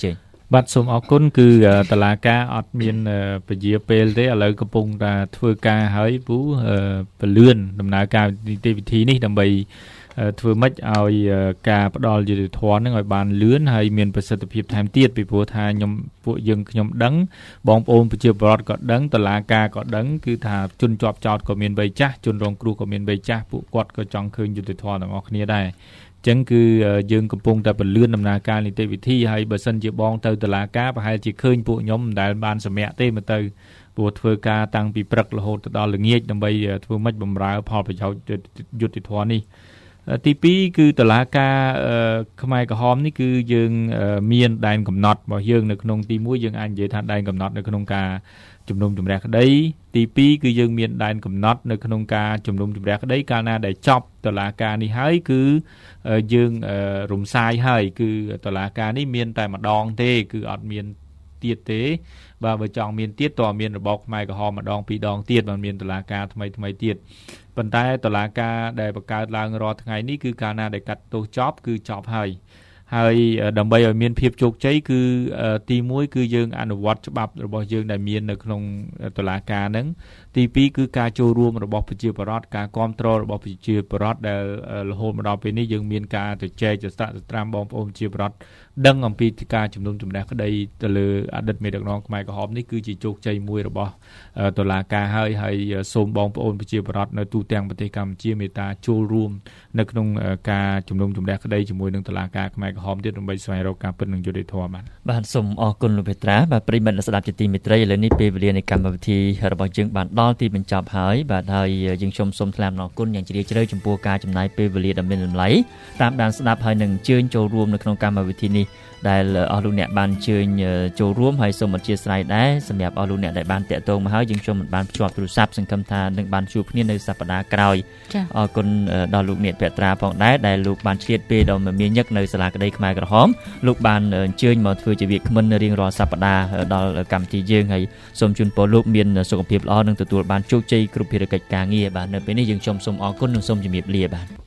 បាទសូមអរគុណគឺតឡាការអត់មានពជាពេលទេឥឡូវកំពុងតែធ្វើការហើយពូពលឿនដំណើរការនីតិវិធីនេះដើម្បីធ្វើម៉េចឲ្យការផ្ដល់យុត្តិធម៌នឹងឲ្យបានលឿនហើយមានប្រសិទ្ធភាពថែមទៀតពីព្រោះថាពួកយើងខ្ញុំដឹងបងប្អូនប្រជាពលរដ្ឋក៏ដឹងតុលាការក៏ដឹងគឺថាជនជាប់ចោទក៏មានវ័យចាស់ជនរងគ្រោះក៏មានវ័យចាស់ពួកគាត់ក៏ចង់ឃើញយុត្តិធម៌ទាំងអស់គ្នាដែរអញ្ចឹងគឺយើងកំពុងតែពន្លឿនដំណើរការនីតិវិធីហើយបើសិនជាបងទៅតុលាការប្រហែលជាឃើញពួកខ្ញុំមិនដែលបានសម្រាកទេមកទៅព្រោះធ្វើការតាំងពីព្រឹករហូតទៅដល់ល្ងាចដើម្បីធ្វើម៉េចបម្រើផលប្រយោជន៍យុត្តិធម៌នេះទី2គឺតុលាការខ្មែរក្រហមនេះគឺយើងមានដែនកំណត់របស់យើងនៅក្នុងទី1យើងអាចនិយាយថាដែនកំណត់នៅក្នុងការជំនុំជម្រះក្តីទី2គឺយើងមានដែនកំណត់នៅក្នុងការជំនុំជម្រះក្តីកាលណាដែលចប់តុលាការនេះហើយគឺយើងរំសាយហើយគឺតុលាការនេះមានតែម្ដងទេគឺអត់មានទៀតទេបើចង់មានទៀតតើមានរបបខ្មែរក្រហមម្ដងពីរដងទៀតមិនមានតុលាការថ្មីទៀតប៉ុន្តែតុលាការដែលបង្កើតឡើងរាល់ថ្ងៃនេះគឺកាលណាដែលកាត់ទោសចប់គឺចប់ហើយដើម្បីឲ្យមានភាពជោគជ័យគឺទី1គឺយើងអនុវត្តច្បាប់របស់យើងដែលមាននៅក្នុងតុលាការហ្នឹងទី2គឺការចូលរួមរបស់ប្រជាពលរដ្ឋការគ្រប់គ្រងរបស់ប្រជាពលរដ្ឋដែលរហូតមកដល់ពេលនេះយើងមានការទៅចែកទៅត្រាំបងប្អូនប្រជាពលរដ្ឋដឹងអំពីការជំនុំជម្រះក្តីទៅលើអតីតមេដឹកនាំខ្មែរក្រហមនេះគឺជាជោគជ័យមួយរបស់តុលាការហើយសូមបងប្អូនប្រជាពលរដ្ឋនៅទូទាំងប្រទេសកម្ពុជាមេត្តាចូលរួមនៅក្នុងការជំនុំជម្រះក្តីជាមួយនឹងតុលាការខ្មែរក្រហមទៀតដើម្បីស្វែងរកការពិតនិងយុត្តិធម៌បាទ
សូមអរគុណលោកពេត្រាបាទប្រិយមិត្តស្ដាប់ជាទីមេត្រីឥឡូវនេះពេលវេលានៃកម្មវិធីរបស់យើងបានដល់ទីបញ្ចប់ហើយបាទហើយយើងសូមថ្លែងអំណរគុណយ៉ាងជ្រាលជ្រៅចំពោះការចំណាយពេលវេលាដ៏មានតម្លៃតាមដានស្ដាប់ហើយនឹងអញ្ជើញចូលរួមនៅក្នុងកម្មវិធីនេះដែលអស់លោកអ្នកបានអញ្ជើញចូលរួមហើយសូមអធិស្ឋានដែរសម្រាប់អស់លោកអ្នកដែលបានតាក់ទងមកហើយយើងខ្ញុំមិនបានភ្ជាប់ទូរស័ព្ទសង្ឃឹមថានឹងបានជួបគ្នានៅសប្តាហ៍ក្រោយអរគុណដល់លោកអ្នកពេត្រាផងដែរដែលលោកបានឆ្លៀតពេលដ៏មមាញឹកនៅសាលាក្តីខ្មែរក្រហមលោកបានអញ្ជើញមកធ្វើជាវាគ្មិនរៀងរាល់សប្តាហ៍ដល់កម្មវិធីយើងហើយសូមជូនពរលោកមានសុខភាពល្អនិងទទួលបានជោគជ័យគ្រប់ភារកិច្ចការងារបាទនៅពេលនេះយើងសូមអរគុណនិងសូមជម្រាបលាបាទ